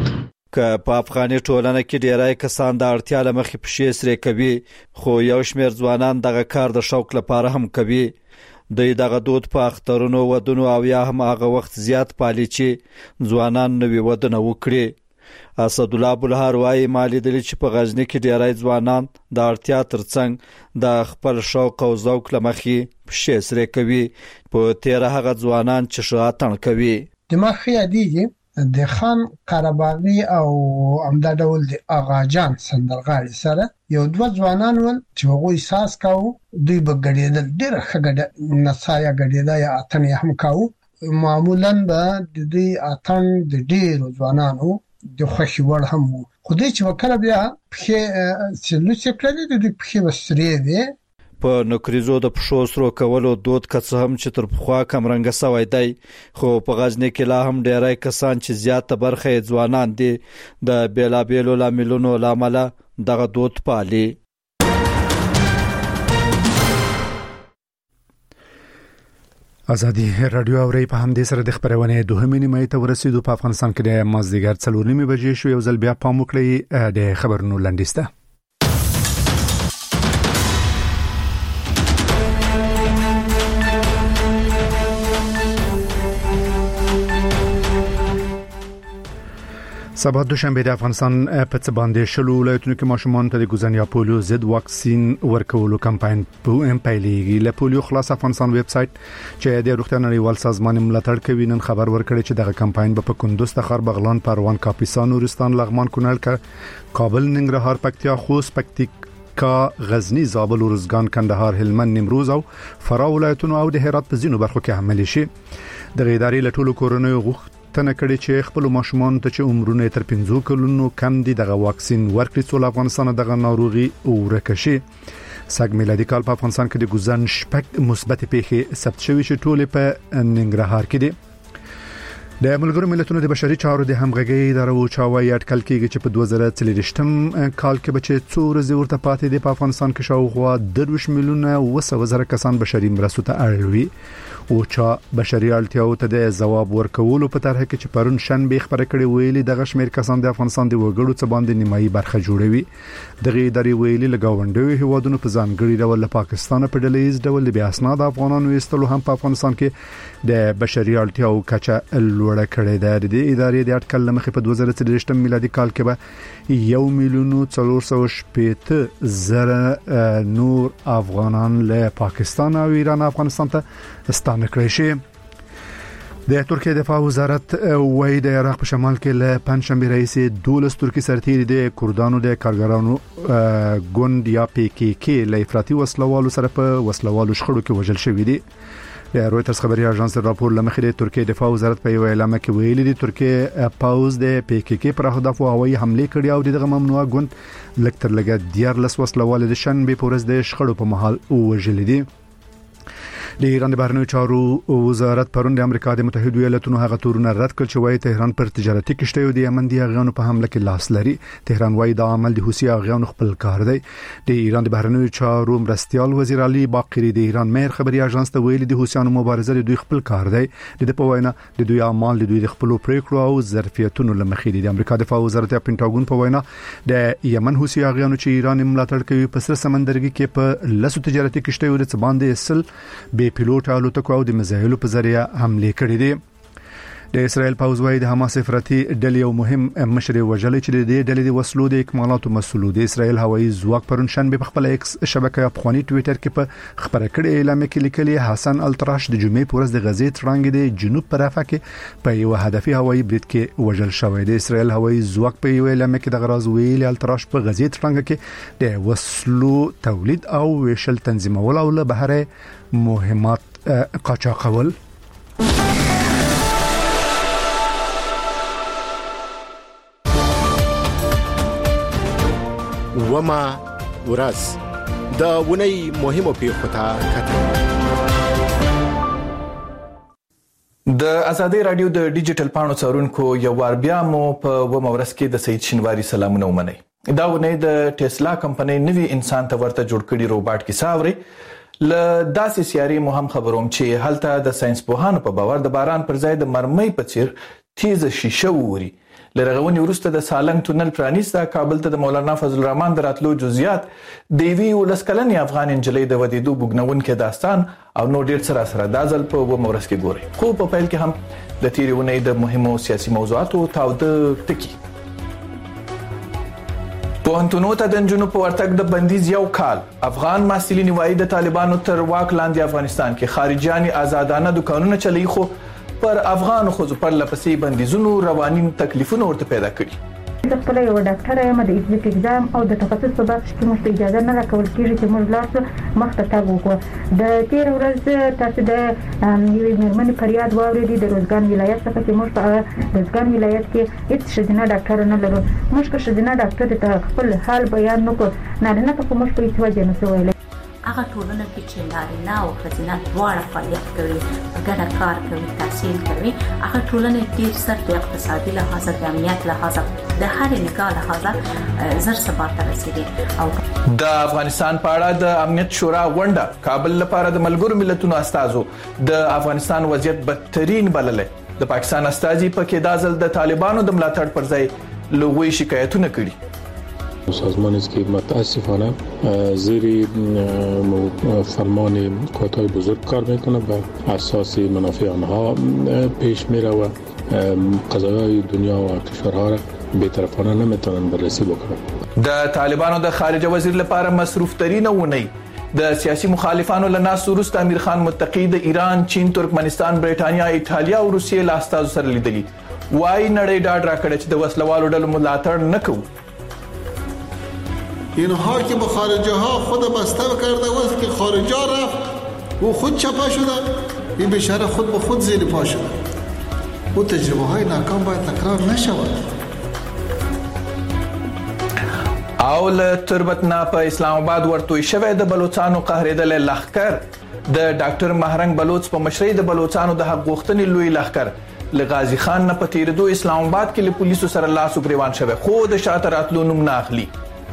که په افغاني ټولنه کې ډیری کسان د اړتیا له مخې پښې سرې کوي، خو یو شمېر ځوانان دغه کار د شوق لپاره هم کوي. دوی دغه دود په اخترونو، ودونو او یا هم هغه وخت زیات پالي چې ځوانان نوي ودونه وکړي. اسدالله بلهار وایي ما لیدلي چې په غزني کې ډیری ځوانان د اړتیا ترڅنګ د خپل شوق او ذوق له مخې پښې سرې کوي. په تیره هغه ځوانان چې ښه اتڼ کوي. دماغ یادېږي د خان قرباغي او همدا ډول د اغاجان سندرغاړي سره یو دوه ځوانان ول چې هغه احساس کاوه دوی به ګډېدل، ډېر ښه نڅایا ګډېدا یا اتڼ هم کاوه. معمولا به د دوی اتڼ د ډېرو ځوانانو د خوښي وړ هم وو، خو دوی چې وکړه بیا پښې سلوڅ کړلې د دوی پښې وسرې وې. په نکریزو د پښو سرو کولو دود که څه هم چې تر پخوا کمرنګه سوی دی، خو په غزني کې لا هم ډیری کسان چې زیاته برخه یې ځوانان دي د بیلابیلو لاملونو له امله دغه دود پالي. ازادي رادیو اوري په همدې سره د خبرونه دوهمې نیمه ته ورسېدو. په افغانستان کې د مازدیګر 4:30 بجې شو. یو ځل بیا پام وکړئ د خبرونو لنډیسته. سبا دوشنبه د افغانستان په څ باندې شلو ولایتونو کې ماشومان ته د ګوزن یا پولیو ضد واکسین ورکولو کمپاین په پیلېږي. له پولیو خلاص افغانستان ویب سټ چې د روغتیا نړیوال سازمان ملاتړ کوي نن خبر ورکړی چې دغه کمپاین به په کندوز، تخار، بغلان، پروان، کاپیسا، نورستان، لغمان، کونړ، کابل، ننګرهار، پکتیا، خوست، پکتیکا، غزنی، زابل، ارزګان، کندهار، هلمند، نیمروز او فراه ولایتونو او د هرات په ځینو برخو کې عملي شي. د ادارې له ټولو کورونو غوښتنه کړې چې خپل ماشومان ته چې عمرونه تر 15 کلونو کم دي دغه واکسین ورکړي څو افغانستان دغه ناروغي ورکه شي. سږ میلادي کال په افغانستان کې د ګوزن شپږ مثبت پیښې ثبت شوې چې ټول په ننګرهار کې دي. د ملګرو ملتونو د بشري چارو د همغږي اداره او چاوي اټکل کېږي چې په 2023 کال کې به چې څو ورځې ورته پاتې دي په افغانستان کې شاوخوا 2 میلیونه 200,000 کسان بشري مرستو ته اړ وي او چې بشري اړتیاو ته د جواب ورکولو په طرح کې چې پرون شنبه خبره کړې ویلي دغه شمیر کسان د افغانستان د وګړو څخه باندې نیمایي برخه جوړوي. دغه ادارې ویلي لګاونډوي هیوادونو په ځانګړي ډول له پاکستان په ډلهیز ډول د بیا اسناد افغانانو ایستلو هم په افغانستان کې د بشري اړتیاو کچه لوړه کړې ده. د ادارې د اټکل لمخې په 2023 میلادي کال کې به 1,470,000 نور افغانان له پاکستان او ایران افغانستان ته ستانه کړی شي. د ترکیه دفاع وزارت وایي د عراق په شمال کې له پنځشنبه رئیس 12 ترکی سرتیري د کردانو د کارګرانو ګوند یا PKK له افراطي وسلوالو سره په وسلوالو شخړو کې وژل شوی دي. د رويټرز خبري اژانس راپور لمخې د ترکیه دفاع وزارت په یو اعلان کې ویلي د ترکیه پاوز د PKK پر اهداف هوایي حمله کړې او دغه ممنوعه ګوند لکتر لګا 14 وسلوال د شنبه پورز د شخړو په محل وژل دي. د ایران د بهرنیو چارو وزارت پرون د امریکا د متحده ایالاتونو هغه تورونه رد کړ چې وايي تهران پر تجارتي کشتیو د یمن دی غونو په حمله کې لاس لري. تهران وايي دا عمل د حوثي غونو خپل کار دی. د ایران د بهرنیو چارو مرستيال وزیر علي باقری د ایران مېر خبري اژانس ته ویلي د حوثیانو مبارزه د دوی خپل کار دی. د په وینا د دوی اعمال د دوی د خپل پریکړو او ظرفیتونو لمخې دي. د امریکا دفاع وزارت یا پینټاګون په وینا د یمن حوثي غونو چې ایران ملاتړ کوي په سر سمندرګي کې په لاسو تجارتي کشتیو د باندې اصل به پیلوټ الوتکو او د مزایلو په ذریعہ حمله کړې دي. د اسرائیل پوځ وايي د حماس افراطي ډلې یو مهم مشر وژل چې د ډلې د وسلو د اکمالاتو مسؤل دی. اسرائیل هوایي ځواک پرون شنبه په خپل ایکس شبکه افغاني ټوئیټر کې په خبره کړې اعلان کې لیکلي حسن التراش د جمعې پورز د غزې ترانګ د جنوب پر افق کې په یو هدفي هوایي برید کې وژل شوی دی. اسرائیل هوایي ځواک په یو اعلان کې د غراز ویلي التراش په غزې ترانګ کې د وسلو تولید او ویشل تنظیمول او له بهره مهمات قاچاقول. وما ورځ د ونی مهمو پیښو ته کتل. د ازادي رادیو د ډیجیټل پاڼو څارونکو یو وار بیا مو په وما ورځ کې د سید شینواری سلامونه ومنئ. دا ونی د ټسلا کمپنۍ نوی انسان ته ورته جوړ کړي روباټ کې ساوري ل داسې سیاري مو هم خبروم چې هلته د ساينس پوهانو په باور د باران پر ځای د مرمۍ په څیر تیزه شیشه ووري. لرغونی وروسته د سالنګ تونل پرانیسته کابل ته د مولانا فضل الرحمن د راتلو جزئیات د یوې 19 کلنې افغان نجلۍ د ودېدو بوږنونکي داستان او نور ډېر څه راسره دا ځل په اووم ورځ کې ګورئ. خو په پیل کې هم د تېرې اونۍ د مهمو سیاسي موضوعاتو تاوده ټکي. پوهنتونو ته د نجونو په ورتګ د بندیز 1 کال. افغان محصلین وایي د طالبانو تر واک لاندې افغانستان کې خارجيان آزادانه دکانونه چلوي خو پر افغان خو پر لپسې بندیزونو رواني تکلیفونه ورته پیدا کړي. زه خپل یو ډاکټر یم د ایگزیټ اگزام او د تخصص په برخه کې موږ اجازه نه راکول کیږي چې موږ لاسو مخته تګ وکړو. د تیر ورځ تاسو د یوې مېرمنې فریاد واورېدې د روزګان ولایت څخه چې موږ په روزګان ولایت کې هیڅ ښځینه ډاکټر نه لرو. موږ که ښځینه ډاکټر ته خپل حال بیان نکړو نارینه ته خو موږ په هیڅ وجه نه څه ویلی. هغه ټولنه کې چې نارینه او ښځینه دواړه فعالیت کوي ګډه کار کوي تحصیل کوي هغه ټولنه ډېر سر د اقتصادي لحاظ د امنیت لحاظ د هرې نگاه لحاظ زر ثبات ته رسیدي. او د افغانستان په اړه د امنیت شورا غونډه کابل لپاره د ملګرو ملتونو استازو د افغانستان وضعیت بدترین بللی. د پاکستان استازي په کې دازل د طالبانو د ملاتړ پر ځای لوی شکایتونه کړي. سازمان است که متاسفانه زیر فرمان کوتاه بزرگ کار میکنه بر اساس منافع آنها پیش میره و قضایای دنیا و کشورها را بی‌طرفانه نمیتونن بررسی بکنن. د طالبانو د خارجه وزیر لپاره مصروف ترين ونی د سیاسي مخالفانو له ناس وروسته امیر خان متقی د ایران، چین، ترکمنستان، برېټانیا، ایټالیا او روسیې له استازو سره لیدلي. وايي نړۍ ډاډ راکړی چې د وسلوالو ډلو ملاتړ نه کوو. اینها که به خارجه ها خود بسته کرده و که خارجه رفت و خود چپه شده این بیچاره خود به خود زیر پا شده. او تجربه های ناکام باید تکرار نشود. او له تربتنا په اسلام آباد ورتوي شوی د بلوچستانو قهرېدل لخر د ډاکټر مهرنګ بلوچ په مشرۍ د بلوچستانو د حق غوښتنې لوی لخر لغازی خان نه پتیردو اسلام آباد کې له پولیسو سره لاس وګریوان شوی خو د شاته راتلو نوم نه اخلي.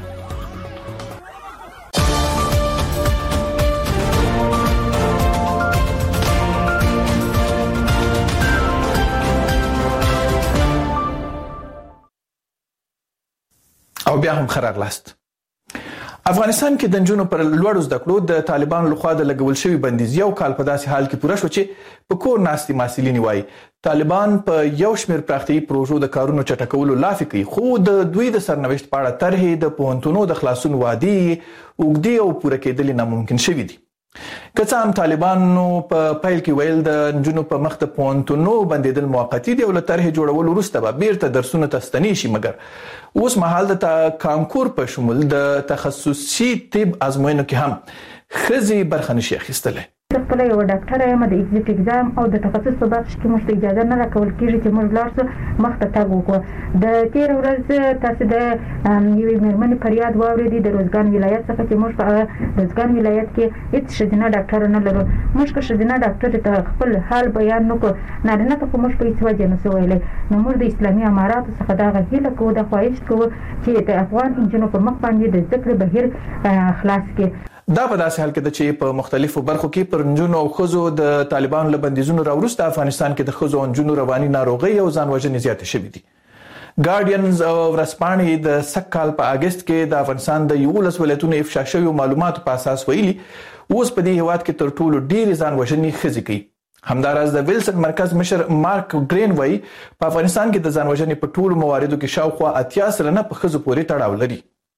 او بیا هم خراغلاست. افغانستان کې د نجونو پر لوړو زده کړو د طالبانو لخوا د لګول شوی بندیز 1 کال په داسې حال کې پوره شو چې په کور ناستي محصلین وایي طالبان په یو شمېر پراختیایي پروژو د کارونو چټکولو لافې کوي خو د دوی د سرنوشت په اړه طرحې د پوهنتونو د خلاصون وعدې اوږدې او پوره کېدل ناممکن شوي دي. که څه هم طالبانو په پیل کې ویل د نجونو په مخ ته پوهنتونو بندېدل موقتي دي او له طرحې جوړولو وروسته به بیرته درسونه ته ستنې شي مګر اوس مهال د کانکور په شمول د تخصصي طب ازموینو کې هم ښځې برخه نشي اخیستلی. زه خپل یو ډاکټر یم د ایگزیټ اگزام او د تخصص په برخه کې موږ اجازه نه راکول کیږي چې موږ لاسو مخته تګ وکړو. د تیر ورځ تاسو د یوې مېرمنې فریاد واورېدې د روزګان ولایت څخه چې موږ په روزګان ولایت کې هیڅ ښځینه ډاکټر نه لرو. موږ که ښځینه ډاکټر ته خپل حال بیان نکړو نارینه ته خو موږ په هیڅ وجه نه څه ویلی. نو موږ د اسلامي اماراتو څخه دغه هیله کوو د خواهش کوو چې د افغان نجونو په مخ باندې د زده کړې بهیر خلاص کړي. دا په داسې حال کې چې په مختلفو برخو کې پر نجونو او ښځو د طالبانو له بندیزونو راوروسته افغانستان کې د ښځو او نجونو رواني ناروغۍ او ځان وژنې زیاتې شوې دي. ګارډینز ورځپاڼې د سږ کال په اگست کې د افغانستان د 11 ولایتونو افشا شویو معلوماتو په اساس ویلي اوس په دې هیواد کې تر ټولو ډېرې ځان وژنې ښځې کوي. همداراز د ویلسن مرکز مشر مارک ګرین وایي په افغانستان کې د ځان وژنې په ټولو مواردو کې شاوخوا 80% په ښځو پورې تړاو لري.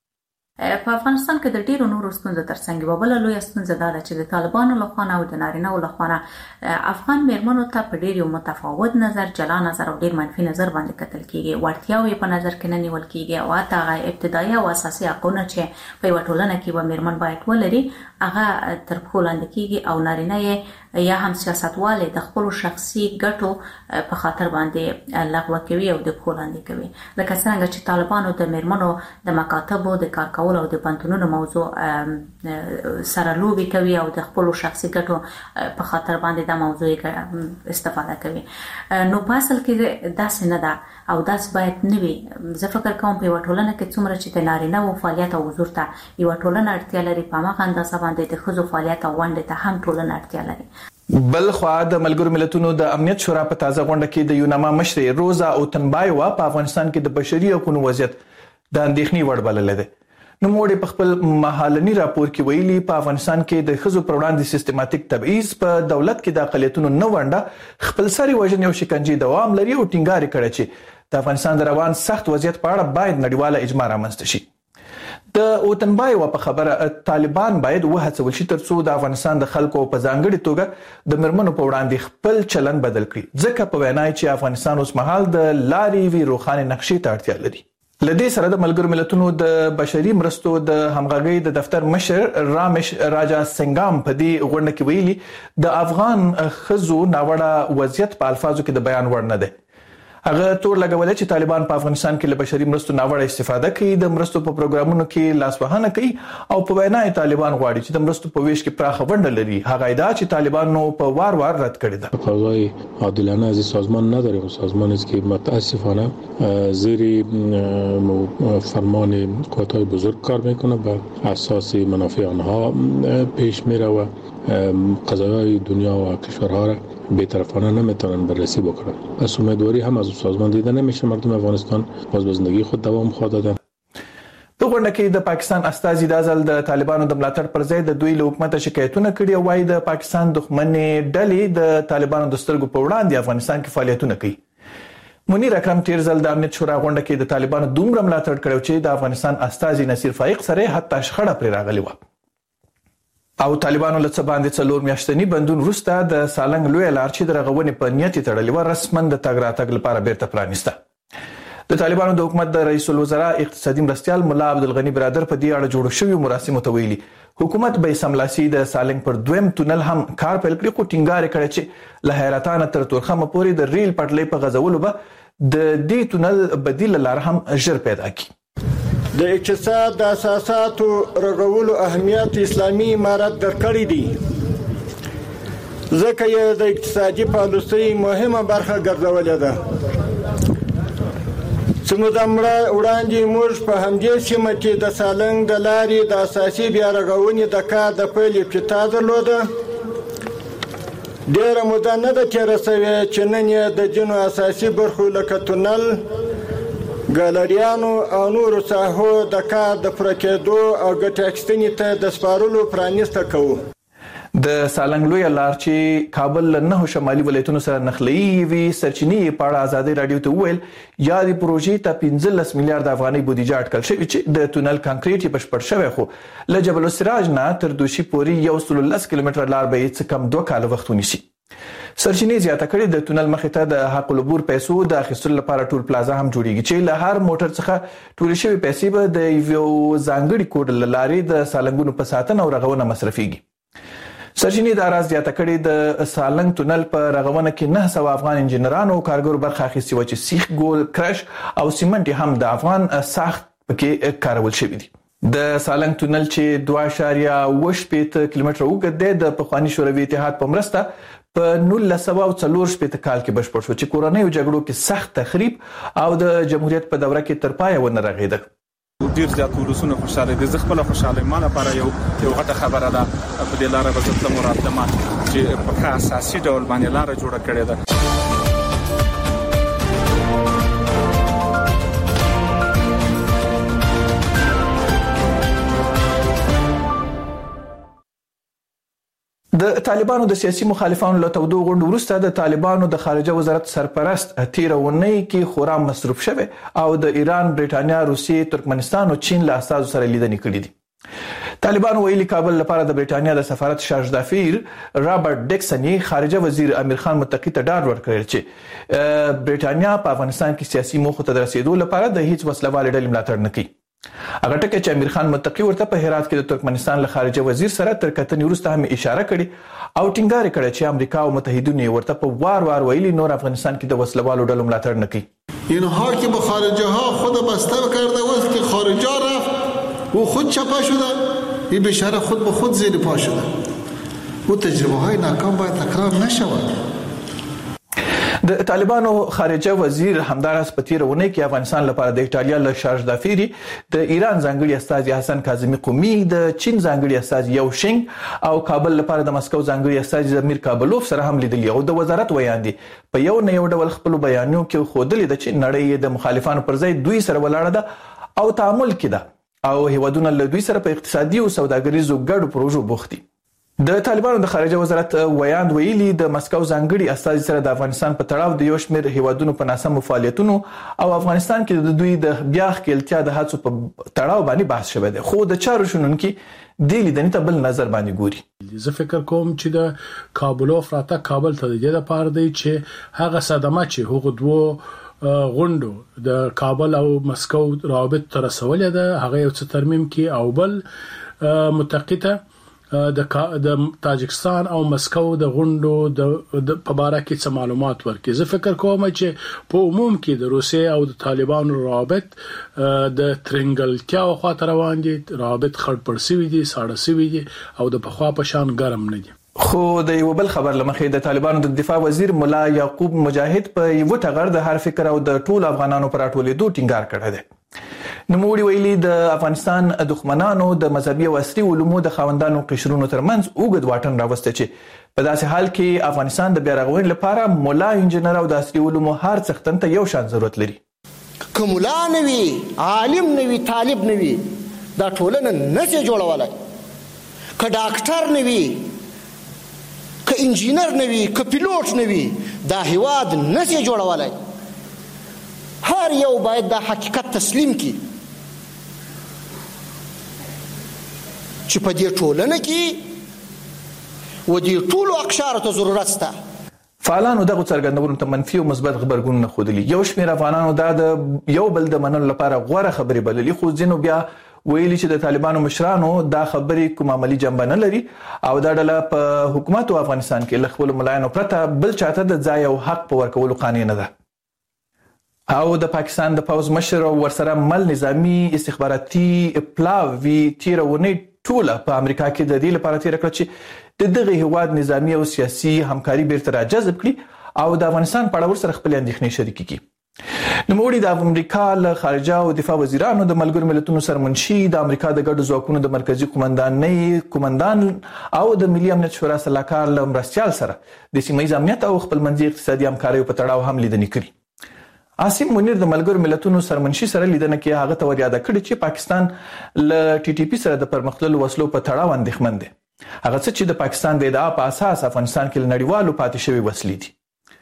په افغانستان کې د ډیرو نورو ستونزو ترڅنګ یوه بله لویه ستونزه دا ده چې د طالبانو لخوا او د نارینه‌و لخوا افغان میرمنو ته په ډیر یو متفاوت نظر، جلا نظر او ډیر منفي نظر باندې کتل کیږي. وړتیاوې په نظر کې نه نیول کیږي او حتی هغه ابتدایي او اساسي حقونه چې په یوه ټولنه کې به میرمن باید ولري هغه تر پښو لاندې کیږي او نارینه یې یا هم سیاستوالې د خپلو شخصي ګټو په خاطر باندې لغوه کوي او د پښو لاندې کوي. لکه څنګه چې طالبانو د میرمنو د مکاتبو د کار کولو او د پوهنتونونو موضوع سره لوبې کوي او د خپلو شخصي ګټو په خاطر باندې د موضوع استفاده کوي. نو په اصل کې داسې نه ده او داسې باید نه وي. زه فکر کوم په یوه ټولنه کې څومره چې د نارینه‌و فعالیت او حضور ته یوه ټولنه اړتیا لري په هماغه اندازه باندې د ښځو فعالیت او ونډې ته هم ټولنه اړتیا لري. بل خو د ملګرو ملتونو د امنیت شورا په تازه غونډه کې د یوناما مشر روزا اوتنبایوا په افغانستان کې د بشري حقوقو وضعیت د اندېښنې وړ بللی دی. نوموړي په خپل مهالني راپور کې ویلي په افغانستان کې د ښځو پر وړاندې سیستماتیک تبعیض په دولت کې د اقلیتونو نه ونډه خپلسري وژنې او شکنجې دوام لري او ټینګار کړی چې د افغانستان د روان سخت وضعیت په اړه باید نړیواله اجماع رامنځته شي. د اوتنبایوا په خبره طالبان باید وهڅول شي ترڅو د افغانستان د خلکو په ځانګړي توګه د مرمنو په وړاندې خپل چلن بدل کړي ځکه په وینا چې افغانستان اوس مهال د لارې وی روخانه نقشې ته اړتیا لري. لدې سره د ملګرو ملتونو د بشري مرستو د همغږي د دفتر مشر رامش راجا سنگام په دې غونډه کې ویلي د افغان خزو ناوړه وضعیت په الفاظو کې د بیان وړ نه دی. هغه تور لګولې چې طالبان په افغانستان کې له بشري مرستو ناوړه استفاده کوي د مرستو په پروګرامونو کې لاسوهنه کوي او په وینا طالبان غواړي چې د مرستو په ویش کې پراخه ونډه لري. هغه ادعا چې طالبانو په وار رد کړې ده. قضای عادلانه از سازمان نداره و سازمانی است که متاسفانه زیر فرمان قوت‌های بزرگ کار میکنه بر اساس منافع آنها پیش میره و قضایای دنیا و کشورها را بی‌طرفانه نمیتونن بررسی بکنن. پس امیدواری هم از سازمان دیده نمیشه مردم افغانستان باز به زندگی خود دوام خواهد دادن. په غونډه کې د پاکستان استازي د ځل د طالبانو د ملاتړ پر ځای د دوی له حکومت شکایتونه کړي او وايي د پاکستان دښمنۍ ډلې د طالبانو د سترګو په وړاندې افغانستان کې فعالیتونه کوي. منیر اکرم تیر ځل د امنیت شورا غونډه کې د طالبانو دومره ملاتړ کړو چې د افغانستان استازي نصیر فائق سره حتی شخړه پرې راغلی و. او طالبانو له څه باندې 4 میاشتنی بندون وروسته د سالنګ لوی لار چې د رغونې په نیت تړلې و رسماً د تګ راتګ لپاره بیرته پرانیسته. د طالبانو د حکومت د رئیس الوزرا اقتصادي مرستیال مولا عبدالغنی برادر په دې اړه جوړ شوی مراسمو ته ویلي حکومت به سملاسي د سالنګ پر دویم تونل هم کار پیل کړی خو ټینګار کړی چې له حیرتانه تر تورخمه پورې د ریل پټلۍ په غځولو به د دې تونل بدیل لار هم ژر پیدا کی. د اقتصاد د اساساتو رغولو اهمیت اسلامي امارت درکړی دی ځکه یې د اقتصادي پالیسۍ مهمه برخه ګرځولې ده. څومره وړاندې موږ په همدې سیمه کې د سالنګ د لارې د اساسي بیا رغونې د کار د پیل ابتدا درلوده. ډېره موده نه ده تېره شوې چې نن یې د ځینو اساسي برخو لکه تونل ګالریانو او نورو ساحو د کار د پوره کېدو او ګټې اخیستنې ته د سپارلو پرانیسته کوو. د سالنګ لوی لار چې کابل له 9 شمالي ولایتونو سره نښلوي وي سرچینې په اړه ازادي رادیو ته وویل یا د پروژې ته 15 میلیارډ افغانۍ بودیجه اټکل شوې چې د تونل کانکریټ بشپړ شوی خو له جبل السراج نه تر دوشي پورې 110 کیلومتر لار به څه کم 2 کال وخت ونیسي. سرچینې زیاته کړې د تونل مخې ته د حق العبور پیسو د اخیستلو لپاره ټول پلازا هم جوړیږي چې له هر موټر څخه ټول شوی پیسې به د یو ځانګړي کوډ لارې د سالنګونو په ساتنه او رغونه مصرفيږي. سرچینې د راز زیاته کړې د سالنګ تونل په رغونه کې 900 افغان انجنیرانو او کارګرو برخه اخیستې و چې سیخ ګول کرش او سیمنټ هم د افغان ساخت پکې کارول شوی دي. د سالنګ تونل چې 2.8 کیلومتر اوږد دی د پخوانی شوروي اتحاد په مرسته په 1944 کال کې بشپړ شو چې کورنیو جګړو کې سخت تخریب او د جمهوریت په دوره کې تر پایه ونه رغیده. ډیر زیات ولسونه خوشاله دي. زه خپل خوشاله ما لپاره یو غټه خبره ده په دې لاره به زه مراتب چې په اساسي ډول باندې لاره جوړه کړې ده. د طالبانو د سیاسي مخالفانو له تودو غونډو وروسته د طالبانو د خارجه وزارت سرپرست تیرونی کې خورا مصروف شوه او د ایران، بریټانیا، روسیې، ترکمنستان او چین له استازو سره لیدنې کړې دي. طالبانو ویلي کابل لپاره د بریټانیا د سفارت شارج دافیر رابرټ ډیکسن خارجه وزیر امیر خان متقی ته ډاډ ورکړی چې بریټانیا په افغانستان کې سیاسي موخو ته رسیدو لپاره د هیڅ وسلوال ډلې ملاتړ نه کوي. هغه ټکي چې امیر خان متقی ورته په هرات کې د ترکمنستان له خارجه وزیر سره تر کتنې وروسته هم اشاره کړې او ټینګار کړی چې امریکا او متحدینو ورته په وار ویلي نور افغانستان کې د وسلوالو ډلو ملاتړ نه کوي. اینها که به خارجه ها خود بسته کرده است که خارجه رفت و خود چپه شده این بیچاره خود به خود زیر پا شده. او تجربه های ناکام باید تکرار نشود. د طالبانو خارجه وزیر همدارس په تیرونه کې افغانستان لپاره د ایټالیا له شارژ دافيري د ایران ځانګړي استاذ حسن کاظمی قومي د چین ځانګړي استاذ یو شینګ او کابل لپاره د مسکو ځانګړي استاذ زمیر کابلوف سره هم لیدلي او د وزارت ویاندې په یو نه یو ډول خپل بیانونو کې خودلې د چین نړۍ د مخالفانو پر ځای دوی سره ولاړه ده او تعامل کړه او هیوادونه له دوی سره په اقتصادي او سوداګریزو ګډو پروژو بوختي. د طالبانو د خارجه وزارت ویاند ویلي د مسکو ځانګړي استازي سره د افغانستان په تړاو د یو شمېر هیوادونو په ناسمو فعالیتونو او افغانستان کې د دوی د بیا ښکېلتیا د هڅو په تړاو باندې بحث شوی دی خو د چارو شنونکي د لیدنې ته بل نظر باندې ګوري. زه فکر کوم چې د کابلوف راته کابل ته د دې لپاره دی چې هغه صدمه چې هغه دوه غونډو د کابل او مسکو روابط تر رسولې ده هغه یو څه ترمیم کی او بل متقیته د تاجکستان او مسکو د غونډو د په اړه کې څه معلومات ورکړي. زه فکر کوم چې په عموم کې د روسیې او د طالبانو روابط د ترنګلتیا او خاطر روان دي روابط خړ پړسوي دي ساړه سوي دي او د بخوا په شان ګرم نه دي. خو د یو بل خبر لمخې د طالبانو د دفاع وزیر مولا یعقوب مجاهد په یو ټغر د هر فکر او د ټول افغانانو پر اټولېدو ټینګار کړی دی. نوموړي ویلي د افغانستان دښمنانو د مذهبي او عصري علومو د خاوندانو قشرونو ترمنځ اوږد واټن راوسته چې په داسې حال کې افغانستان د بیا رغونې لپاره مولا انجنیر او د عصري علومو هر څښتن ته یو شان ضرورت لري. که مولا نه وي عالم نه وي طالب نه وي دا ټولنه نشي جوړولای. که ډاکټر نه وي که انجینر نه وي که پیلوټ نه وي دا هیواد نشي جوړولای. هر یو باید دا حقیقت تسلیم کی چې په دې ټولنه کې و دې ټولو اقشارو ته ضرورت شته. فعالانو دغه څرګندونو ته منفي او مثبت خبرګونونه ښودلي. یو شمېر افغانانو دا د یو بل د منلو لپاره غوره خبرې بللي خو ځینو بیا ویلي چې د طالبانو مشرانو دا خبرې کوم عملی جنبه نه لري او دا ډله په حکومت او افغانستان کې له خپلو ملایانو پرته بل چاته د ځای او حق په ورکولو قانع نه ده. او د پاکستان د پوز مشر او ورسره مل نظامی استخباراتي پلاوی تیرونه ټوله په امریکا کې د دې لپاره تیر کړ چې د دغه هیواد نظامی او سیاسي همکاري بیرته راجذب کړي او د افغانستان په اړه ورسره خپل اندېښنې شریکې کړي. نوموړي د امریکا له خارجه او دفاع وزیرانو د ملګرو ملتونو سرمنشي د امریکا د ګډو ځواکونو د مرکزی قومندان او د ملي امنیت شورا سلاکار له مرستيال سره د سیمه ییز امنیت او خپلمنځي اقتصادي همکاري په تړاو هم لیدنې کړي. عاصم منیر د ملګرو ملتونو سرمنشي سره لیدنه کې هغه ته ورياده کړی چې پاکستان ل ټي ټي پی سره د پرمختللو وسلو په تړاو اندېښمن دی. هغه څه چې د پاکستان د ادعا په اساس افغانستان کې نړیوالو پاتې شوی وسلې دي.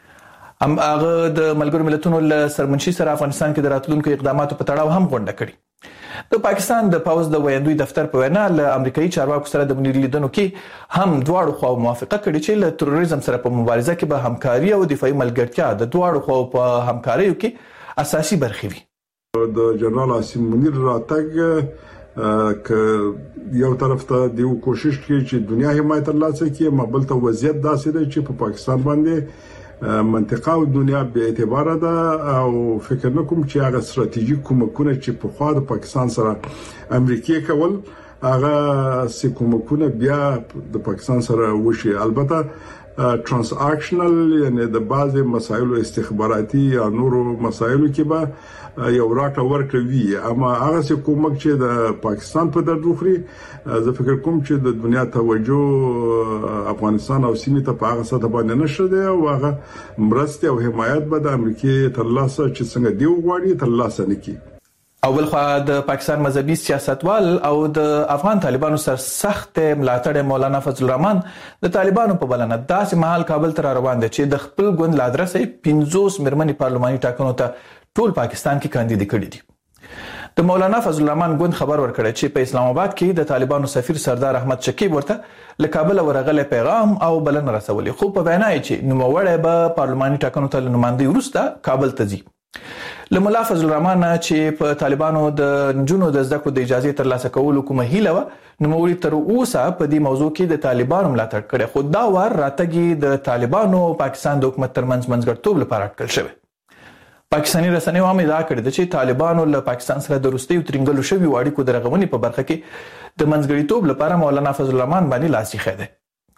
هغه د ملګرو ملتونو له سرمنشي سره افغانستان کې د راتلونکو اقداماتو په تړاو هم غونډه کړې. د پاکستان د پوز د ویاندوی دفتر په وینا له امریکایي چارواکو سره د منیر لیدنو کې هم دواړو خواو موافقه کړې چې له تروریزم سره په مبارزه کې به همکاري او دفاعي ملګرتیا د دواړو خواو په همکاریو کې اساسي برخې وي. د جنرال عاصم منیر راتګ ک یو طرف ته دیو کوشش کوي چې دنیا حمایت ترلاسه کړي مقبل ته وضعیت داسې دی چې په پاکستان باندې منطقه او دنیا به اعتبار ده او فکر نکوم چې هغه ستراتیژیک کومکونه چې په خوا د پاکستان سره امریکای کول هغه سې کومکونه بیا د پاکستان سره وشي. البته ترانزاکشنل یعنی د بعضی مسایلو استخباراتي یا نورو مسایلو کې به یو راټه ورکړه وی اما هغه څه کومک چې د پاکستان په درد وخوري زه فکر کوم چې د دنیا توجه افغانستان او سیمې ته په هغه سطح باندې نشته دی او هغه مرسته او حمایت به د امریکای ترلاسه چې څنګه دی وغواړي ترلاسه نکړي. اول خو د پاکستان مذهبي سیاستوال او د افغان طالبانو سره سخت ملاتړ مولانا فضل الرحمن د طالبانو په بلنه داسې مهال کابل ته روان دي چې د خپل ګوند لادرسه 50 مرمنې پارلماني ټاکنو ته ټول پاکستان کې کاندید کړي دي. د مولانا فضل الرحمن ګوند خبر ورکړی چې په اسلام آباد کې د طالبانو سفیر سردار احمد شکیب ورته له کابل ورغله پیغام او بلنه رسولې خو په وینا یې چې نوموړی به پارلماني ټاکنو ته نمائندګي وروسته کابل ته ځي. له مولا فضل الرحمن چې په طالبانو د نجونو د زده کړو د اجازه ترلاسه کولو کومه هیله و نوموړي تر اوسه په دې موضوع کې د طالبانو ملاتړ کړي خو دا وار راتګي د طالبانو او پاکستان د حکومت ترمنځ منځګړیتوب لپاره اټکل شوی. پاکستاني رسنیو هم ادعا کړې ده چې طالبانو له پاکستان سره د وروستیو ترنګلو شوي اړیکو د رغونې په برخه کې د منځګړیتوب لپاره مولانا فضل الرحمن باندې لاس ایښی دی.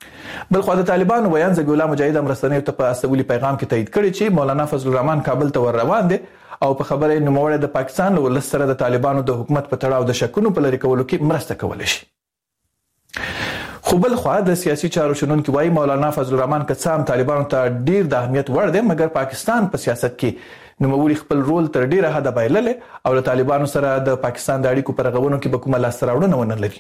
بلخو د طالبانو بیان ذبیح الله مجاهد امرستانیو ته په استولی پیغام کې تایید کړی چې مولانا فضل الرحمن کابل ته ور روان دي او په خبره نوموړی د پاکستان له ولس سره د طالبانو د حکومت په تړاو د شکونو په لري کولو کې مرسته کولی شي. خو بل خو د سیاسي چارو شنونکي وایي مولانا فضل الرحمن که څه هم طالبانو ته ډیر د اهمیت وړ دی مګر پاکستان په سیاست کې نوموړي خپل رول تر ډیره حده بایللې او له طالبانو سره د پاکستان د اړیکو په رغونو کې به کومه لاسته راوړنه ونه لري.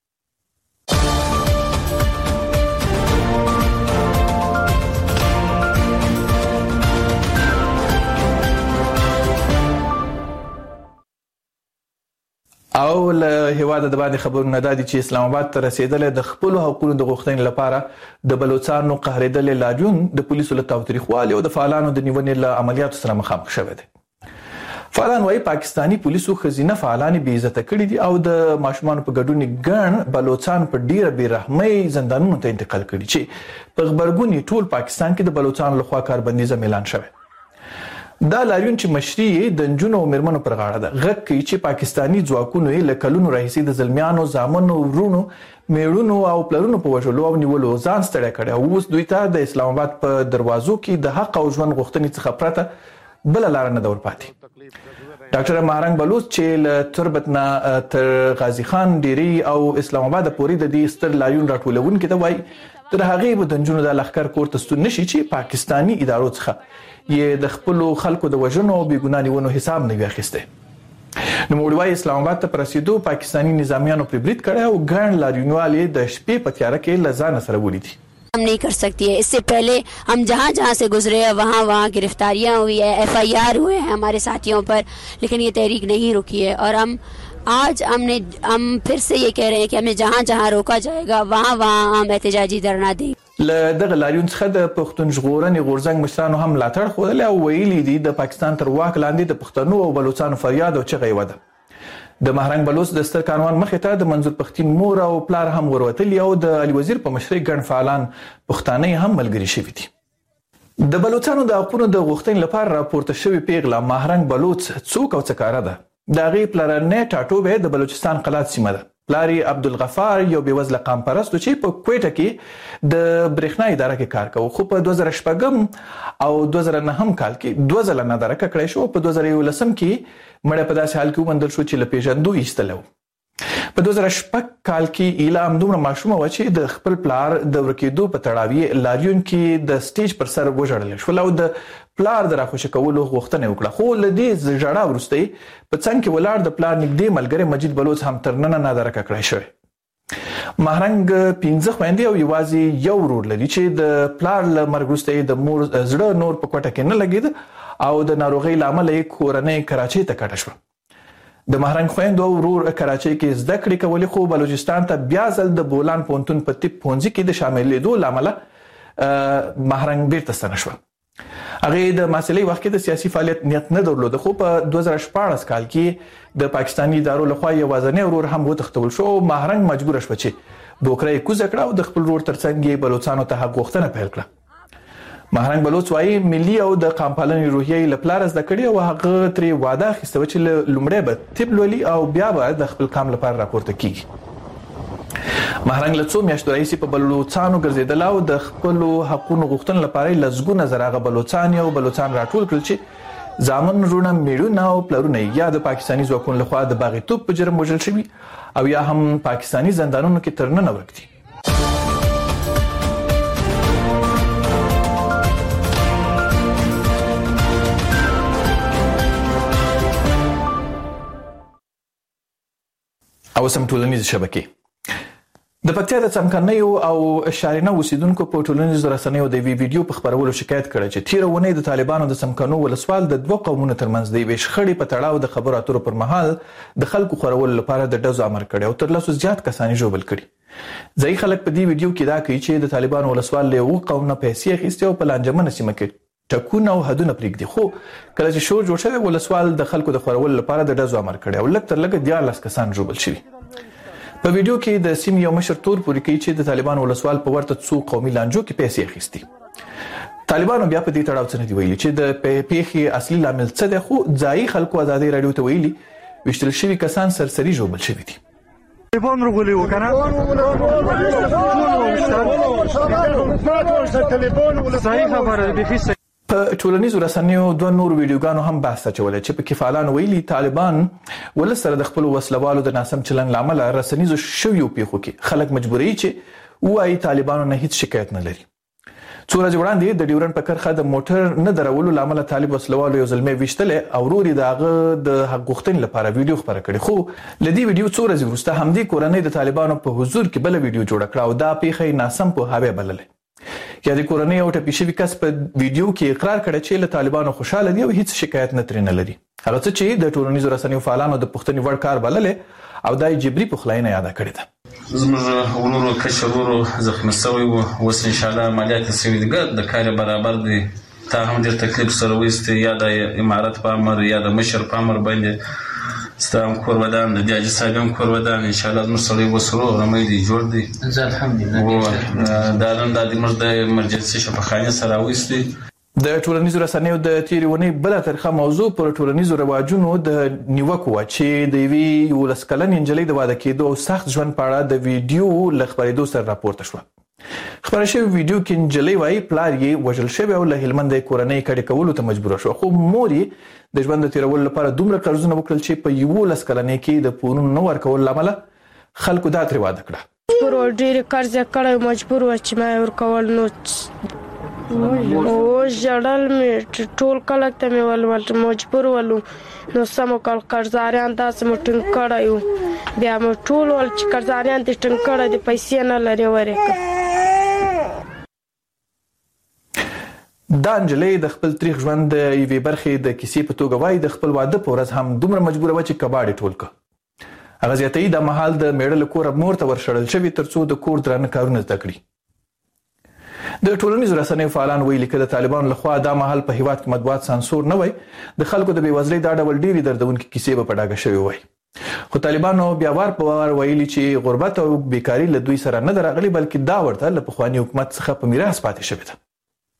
او له هیواده د باندې خبرونه دادي چې اسلام آباد ته رسیدلې د خپل حقوقو د غوښتنې لپاره د بلوچستان قهرېدل لاریون د پولیسو له تاوتریخوالي او د فعالانو د نیونې له عملیاتو سره مخامخ شوی دی. فعالان وايي پاکستانی پولیسو خزینه فعالان بې عزت کړي دي او د ماشومان په ګډون ګڼ بلوچستان په ډیره بې رحمۍ زندانونو ته انتقال کړي چې په خبرګونی ټول پاکستان کې د بلوچستان لخوا کاربندیز اعلان شوی. دا لاریون چې مشري د نجونو او مېرمنو پر غاړه ده غږ کوي چې پاکستانی ځواکونو یې له کلونو راهیسې د زلمیانو زامنو ورونو میړونو او پلرونو په وژلو او نیولو ځان ستړی کړی او اوس دوی ته د اسلام آباد په دروازو کې د حق او ژوند غوښتنې څخه پرته بله لاره نه ده ورپاتې. ډاکټر مهرنګ بلوچ چې له تربت نه تر غازي خان ډیری او اسلام آباد پورې د دې ستر لاریون راټولونکي ته وایي تر هغې به د نجونو د لښکر کور ته ستون نشي چې پاکستانی ادارو څخه یې د خپلو خلکو د وژنو او بېګناه نیونو حساب نه وي اخیستی. نوموړي وایي اسلام آباد ته په رسېدو پاکستانی نظامیانو پرې برید کړی او ګڼ لاریونوال یې د شپې په تیاره کې له ځانه سره ولیدي. हम नहीं कर सकती है. इससे पहले हम जहाँ जहाँ से गुजरे हैं वहाँ गिरफ्तारियाँ हुई है, FIR हुए हैं हमारे साथियों पर, लेकिन ये तहरीक नहीं रुकी है और हम फिर से ये कह रहे हैं कि हमें जहाँ जहाँ रोका जाएगा वहाँ हम एहतजाजी धरना देंगे. له دغه لاریون څخه د پښتون ژغورنې غورځنګ مشرانو هم ملاتړ ښودلی او ویلي دي د پاکستان تر واک لاندې د پښتنو او بلوچستانو فریاد او چغه یې وده. د مهرنګ بلوچ د ستر کاروان مخې ته د منظور پښتین مور او پلار هم وروتلي او د علي وزیر په مشرۍ ګڼ فعالان پښتانه هم ملګري شوي دي. د بلوچستانو د حقونو د غوښتنې لپاره راپورته شوې پیغله مهرنګ بلوچ څوک او څه کاره ده. د هغې پلرنی ټاټوبی د بلوچستان قلات سیمه ده. پلار یې عبدالغفار یو بېوزله قام پرست و چې په کویټه کې د برېښنا اداره کې کار کوي خو په 2006 او 2009 کال کې 2 ځله نادرکه کړی شو. په 2011 کې مړی په داسې حال کې وموندل شو چې له پیژندو ایستلی و. په 2006 کال کې ایله همدومره ماشومه وه چې د خپل پلار د ورکېدو په تړاو یې لاریون کې د سټیج پر سر وژړلی شول او د پلار د راخوشي کولو غوښتنه یې وکړه. خو له دې ژړا وروسته په څنګ کې ولاړ د پلار نږدې ملګری مجید بلوچ هم تر ننه نادرکه کړی شوی. مهرنګ 15 خویندې او یوازې یو ورور لري چې د پلار له مرګ وروسته یې د مور زړه نور په کوټه کې نه لګېده او د ناروغۍ له امله یې کورنۍ کراچۍ ته کډه شوه. د مهرنګ خویندو ورور کراچۍ کې زده کړې کولې خو بلوچستان ته بیا ځل د بولان پوهنتون په طب پوهنځي کې د شاملېدو له امله مهرنګ بیرته ستنه شوه. هغې د محصلۍ وخت کې د سیاسي فعالیت نیت نه درلوده خو په 2014 کال کې د پاکستاني ادارو لخوا یوازینی ورور هم وتښتول شو او مهرنګ مجبوره شوه چې بوکره یې کوزه کړه او د خپل ورور ترڅنګ یې بلوچستانو ته حق غوښتنه پیل کړه. مهرنګ بلوچ وایي ملي او د قام پالنې روحیه یې له پلاره زده کړې او هغه ترې وعده اخیسته وه چې لومړی به طب لولي او بیا به د خپل قام لپاره راپورته کیږي. مهرنګ له څو میاشتو راهیسې په بلوچستانو ګرځېدله او د خپلو حقونو غوښتنې لپاره یې لسګونه زره هغه بلوچستان او بلوچستان راټول کړل چې زامن وروڼه میړونه او پلرونه یا د پاکستاني ځواکونو لخوا د باغیتوب په جرم وژل شوي او یا هم پاکستاني زندانونو کې تر ننه ورک دي. او سم ټولنیز شبکې د پکتیا د څمکنیو او شارینه اوسیدونکو په ټولنیزو رسنیو د ویډیو په خپرولو شکایت کړی چې تیره اونۍ د طالبانو د څمکنو ولسوال د دوه قومونو ترمنځ د یوې شخړې په تړاو د خبرو اترو پر مهال د خلکو خورولو لپاره د ډزو امر کړی او تر لسو زیات کسان یې ژوبل کړي. ځایي خلک په دې ویډیو کې دا کوي چې د طالبانو ولسوال له یوه قوم نه پیسې اخیستې او په لانجمنه سیمه کې ټکونه او حدونه پرېږدي خو کله چې شور جوړ شوی ولسوال د خلکو د خورولو لپاره د ډزو امر کړی او لږ تر لږه 14 کسان ژوبل شوي. په ویډیو کې د سیمې یو مشر تور پورې کوي چې د طالبانو ولسوال په ورته څو قومي لانجو کې پیسې اخیستي. طالبانو بیا په دې تړاو څه نه دي ویلي چې د پیښې اصلي لامل څه دی خو ځایي خلکو ازادي راډیو ته ویلي ویشتل شوي کسان سرسري ژوبل شوي دي. طالبان رو غولي وکنه صحیح خبره بخي په ټولنیزو رسنیو دوه نور ویډیوګانو هم بحث اچولی چې پکې فعالان ویلي طالبان ولس سره د خپل وسلوالو د ناسم چلن لامل رسنیزو شویو پیښو کې خلک مجبوري چې وایي طالبانو نه هیڅ شکایت نه لري. څو ورځې وړاندې د ډیورن په کرښه د موټر نه درولو لامل طالب وسلوالو یو زلمی ویشتلې او ورور د هغه د حق غوښتنې لپاره ویډیو خبره کړې، خو لدی ویډیو څو ورځې وروسته همدې کورنۍ د طالبانو په حضور کې بل ویډیو جوړ کړ او دا پیښه ناسم په هاوی بللې. یا د کورنۍ او ټپي شوي کس په ویډیو کې اقرار کړی چې له طالبانو خوشاله دي او هیڅ شکایت نه ترې نه لري. هغه څه چې د ټولنیزو رسنیو فعالانو د پوښتنې وړ کار بللې او دا جبري پخلاینه یاده کړې ده. زموږ ورور کشر ورور زخمی شوی و، اوس ان شاء الله عملیات شوی دی، د کار برابر دی. تا هم ډېر تکلیف سره وایستی، یا د امارت په امر یا د مشر په امر باندې ستا هم کور ودان د دیاجي صاحب هم کور ودان. ان شاء الله زموږ سړی اوس روغ رمی دی، جوړ دی. زه الحمدلله دا نن دا د موږ د امرجنسي شفاخانې سره راوایستی. د ټولنیزو رسنیو د تیرې ونې بله ترخه موضوع پر ټولنیزو رواجونو د نیوکو وه چې د یوې 11 کلنې نجلۍ د واده کېدو او سخت ژوند په اړه د ویډیو له خپرېدو سره راپورته شوه. خبره شوې ویډیو کې نجلۍ وایي پلار یې وژل شوی او له هلمند یې کورنۍ کډې کولو ته مجبوره شوه، خو مور یې د ژوند د تیرولو لپاره دومره قرضونه وکړل چې په 11 کلنۍ کې د پورونو نه ورکولو له امله خلکو دا ترې واده کړه. مجبور ډېرې قرض یې کړی، مجبور و چې ما یې ورکول. نو اوس ژړل مې ټول کلک ته مې ول مجبور ولو، نو سمو کال قرضاریان داسې مو ټینګ کړی و، بیا مو ټول ول چې قرضاریان دې ټینګ کړی دي، پیسې نه لري ورکړه. دا نجلۍ د خپل تاریخ ژوند د یوې برخې د کیسې په توګه وایي د خپل واده په ورځ هم دومره مجبوره وه چې کباړ یې ټول کړ. هغه زیاتوي دا مهال د میړه له کوره مور ته ورشړل شوي ترڅو د کور درانه کارونه زده کړي. د ټولنیزو رسنیو فعالان ویلي که د طالبانو لخوا دا مهال په هیواد کې مطبوعات سانسور نه وای، د خلکو د بېوزلۍ دا ډول ډېرې دردونکې کیسې به په ډاګه شوې وای. خو طالبانو بیا وار په وار ویلي چې غربت او بیکاري له دوی سره نه ده راغلي، بلکې دا ورته له پخواني حکومت څخه په میراث پاتې شوې ده.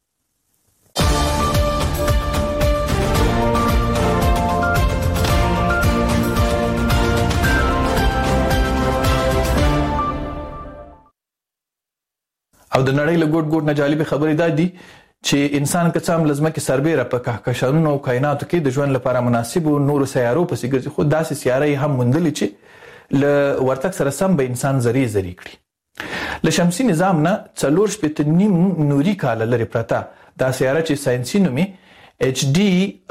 او د نړۍ له ګوټ ګوټ نه جالبې خبرې دا دي چې انسان که څه هم له ځمکې سربیره په کهکشانونو او کایناتو کې د ژوند لپاره مناسبو نورو سیارو پسې ګرځي، خو داسې سیاره یې هم موندلې چې له ورتګ سره سم به انسان ذرې ذرې کړي. له شمسي نظام نه 4.5 نوري کاله لرې پرته دا سیاره چې ساینسي نوم یې HD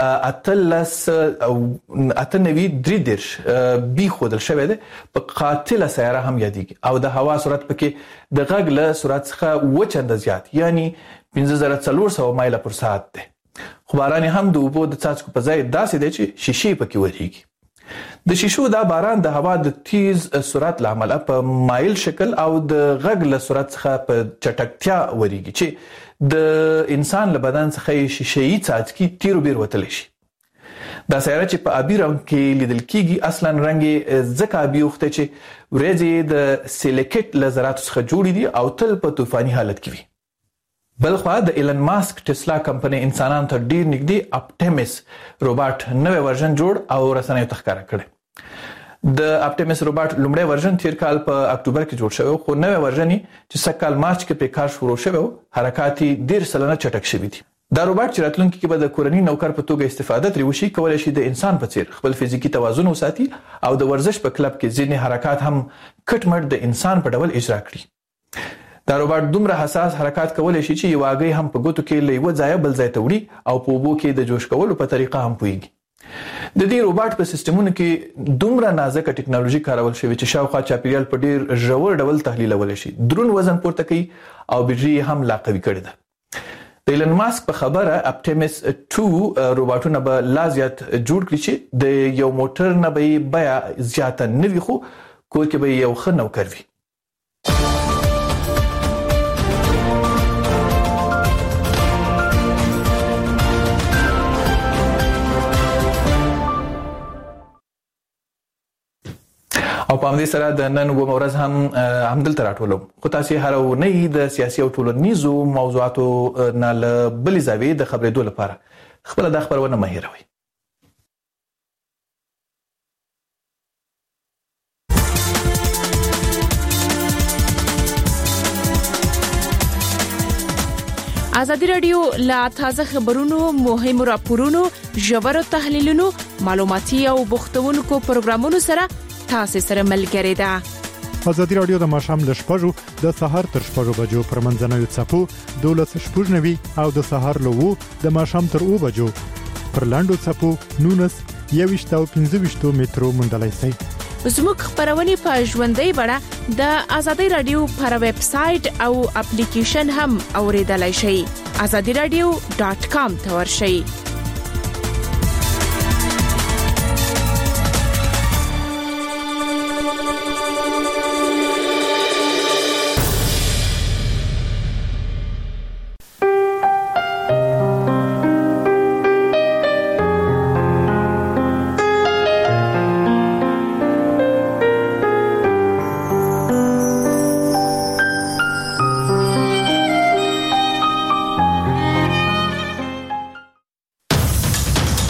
93 بي ښودل شوی دی، په قاتله سیاره هم یادېږي او د هوا سرعت پکې د غږ له سرعت څخه 2 چنده زیات یعنی 5400 مایله پر ساعت دی. خو باران هم د اوبو د څاڅکو په ځای داسې دی چې شیشې پکې ورېږي. د شیشو دا باران د هوا د تیز سرعت له امله په مایل شکل او د غږ له سرعت څخه په چټکتیا ورېږي چې د انسان له بدن څخه یې شیشه‌ایي څاڅکي تیرو بیر وتلی شي. دا سیاره چې په آبي رنګ کې لیدل کیږي اصلا رنګ یې ځکه آبي اوښتی چې ورېځې د سیلیکټ له ذراتو څخه جوړې دي او تل په طوفاني حالت کې وي. بلخوا د ایلن ماسک ټسلا کمپنۍ انسانانو ته ډیر نږدې اپټیمس روباټ نوې ورژن جوړ او رسنیو ته ښکاره کړی. د اپټیمس روباټ لومړی ورژن تیر کال په اکتوبر کې جوړ شوی، خو نوې ورژن چې سږ مارچ کې پرې کار شروع شوی حرکات یې 10 سلنه چټک شوي دي. دا روباټ چې راتلونکي کې به د کورني نوکر په توګه استفاده ترې وشي، کولی شي د انسان په څیر خپل فزیکي توازن وساتي او د ورزش په کلب کې ځینې حرکات هم کټ مټ د انسان په ډول اجرا کړي. دا روباټ دومره حساس حرکات کولی شي چې یو هګۍ هم په ګوتو کې له یوه ځایه بل ځای ته وړي او په اوبو کې د جوش کولو په طریقه هم پوهیږي. د دې روباټ په سیستمونو کې دومره نازکه ټکنالوژي کارول شوې چې شاوخوا چاپیریال په ډیر ژور ډول تحلیلولی شي، دروند وزن پورته کوي او بیټري هم لا قوي کړې ده. د ایلن ماسک په خبره اپټیمس 2 روباټونه به لا زیات جوړ کړي چې د یو موټر نه به بیا زیاته نه وي، خو کور کې به یو ښه نوکر وي. او په همدې سره د نن اوومه ورځ هم همدلته راټولوم، خو تاسې هره اونۍ د سیاسي او ټولنیزو موضوعاتو نه له بلې زاویې د خبرېدو لپاره خپله دا خپرونه مه هېروئ. ازادي رادیو لا تازه خبرونو، مهمو راپورونو، ژورو تحلیلونو، معلوماتي او بوختونکو پروګرامونو سره تاسو سره ملګری ده. ازادي رادیو د ماښام ل 6:00 د سهار تر 6:00 بجو پر منځنوي څپو 12:90 او د سهار له 2 د ماښام تر 2 بجو پر لاندو څپو 19 او 15 مترو مندلای سي. زموږ خبرونه په ژوندۍ بڼه د ازادي رادیو پر ویب سټ او اپلیکیشن هم اوریدلای شئ. azadiradio.com ته ورشئ.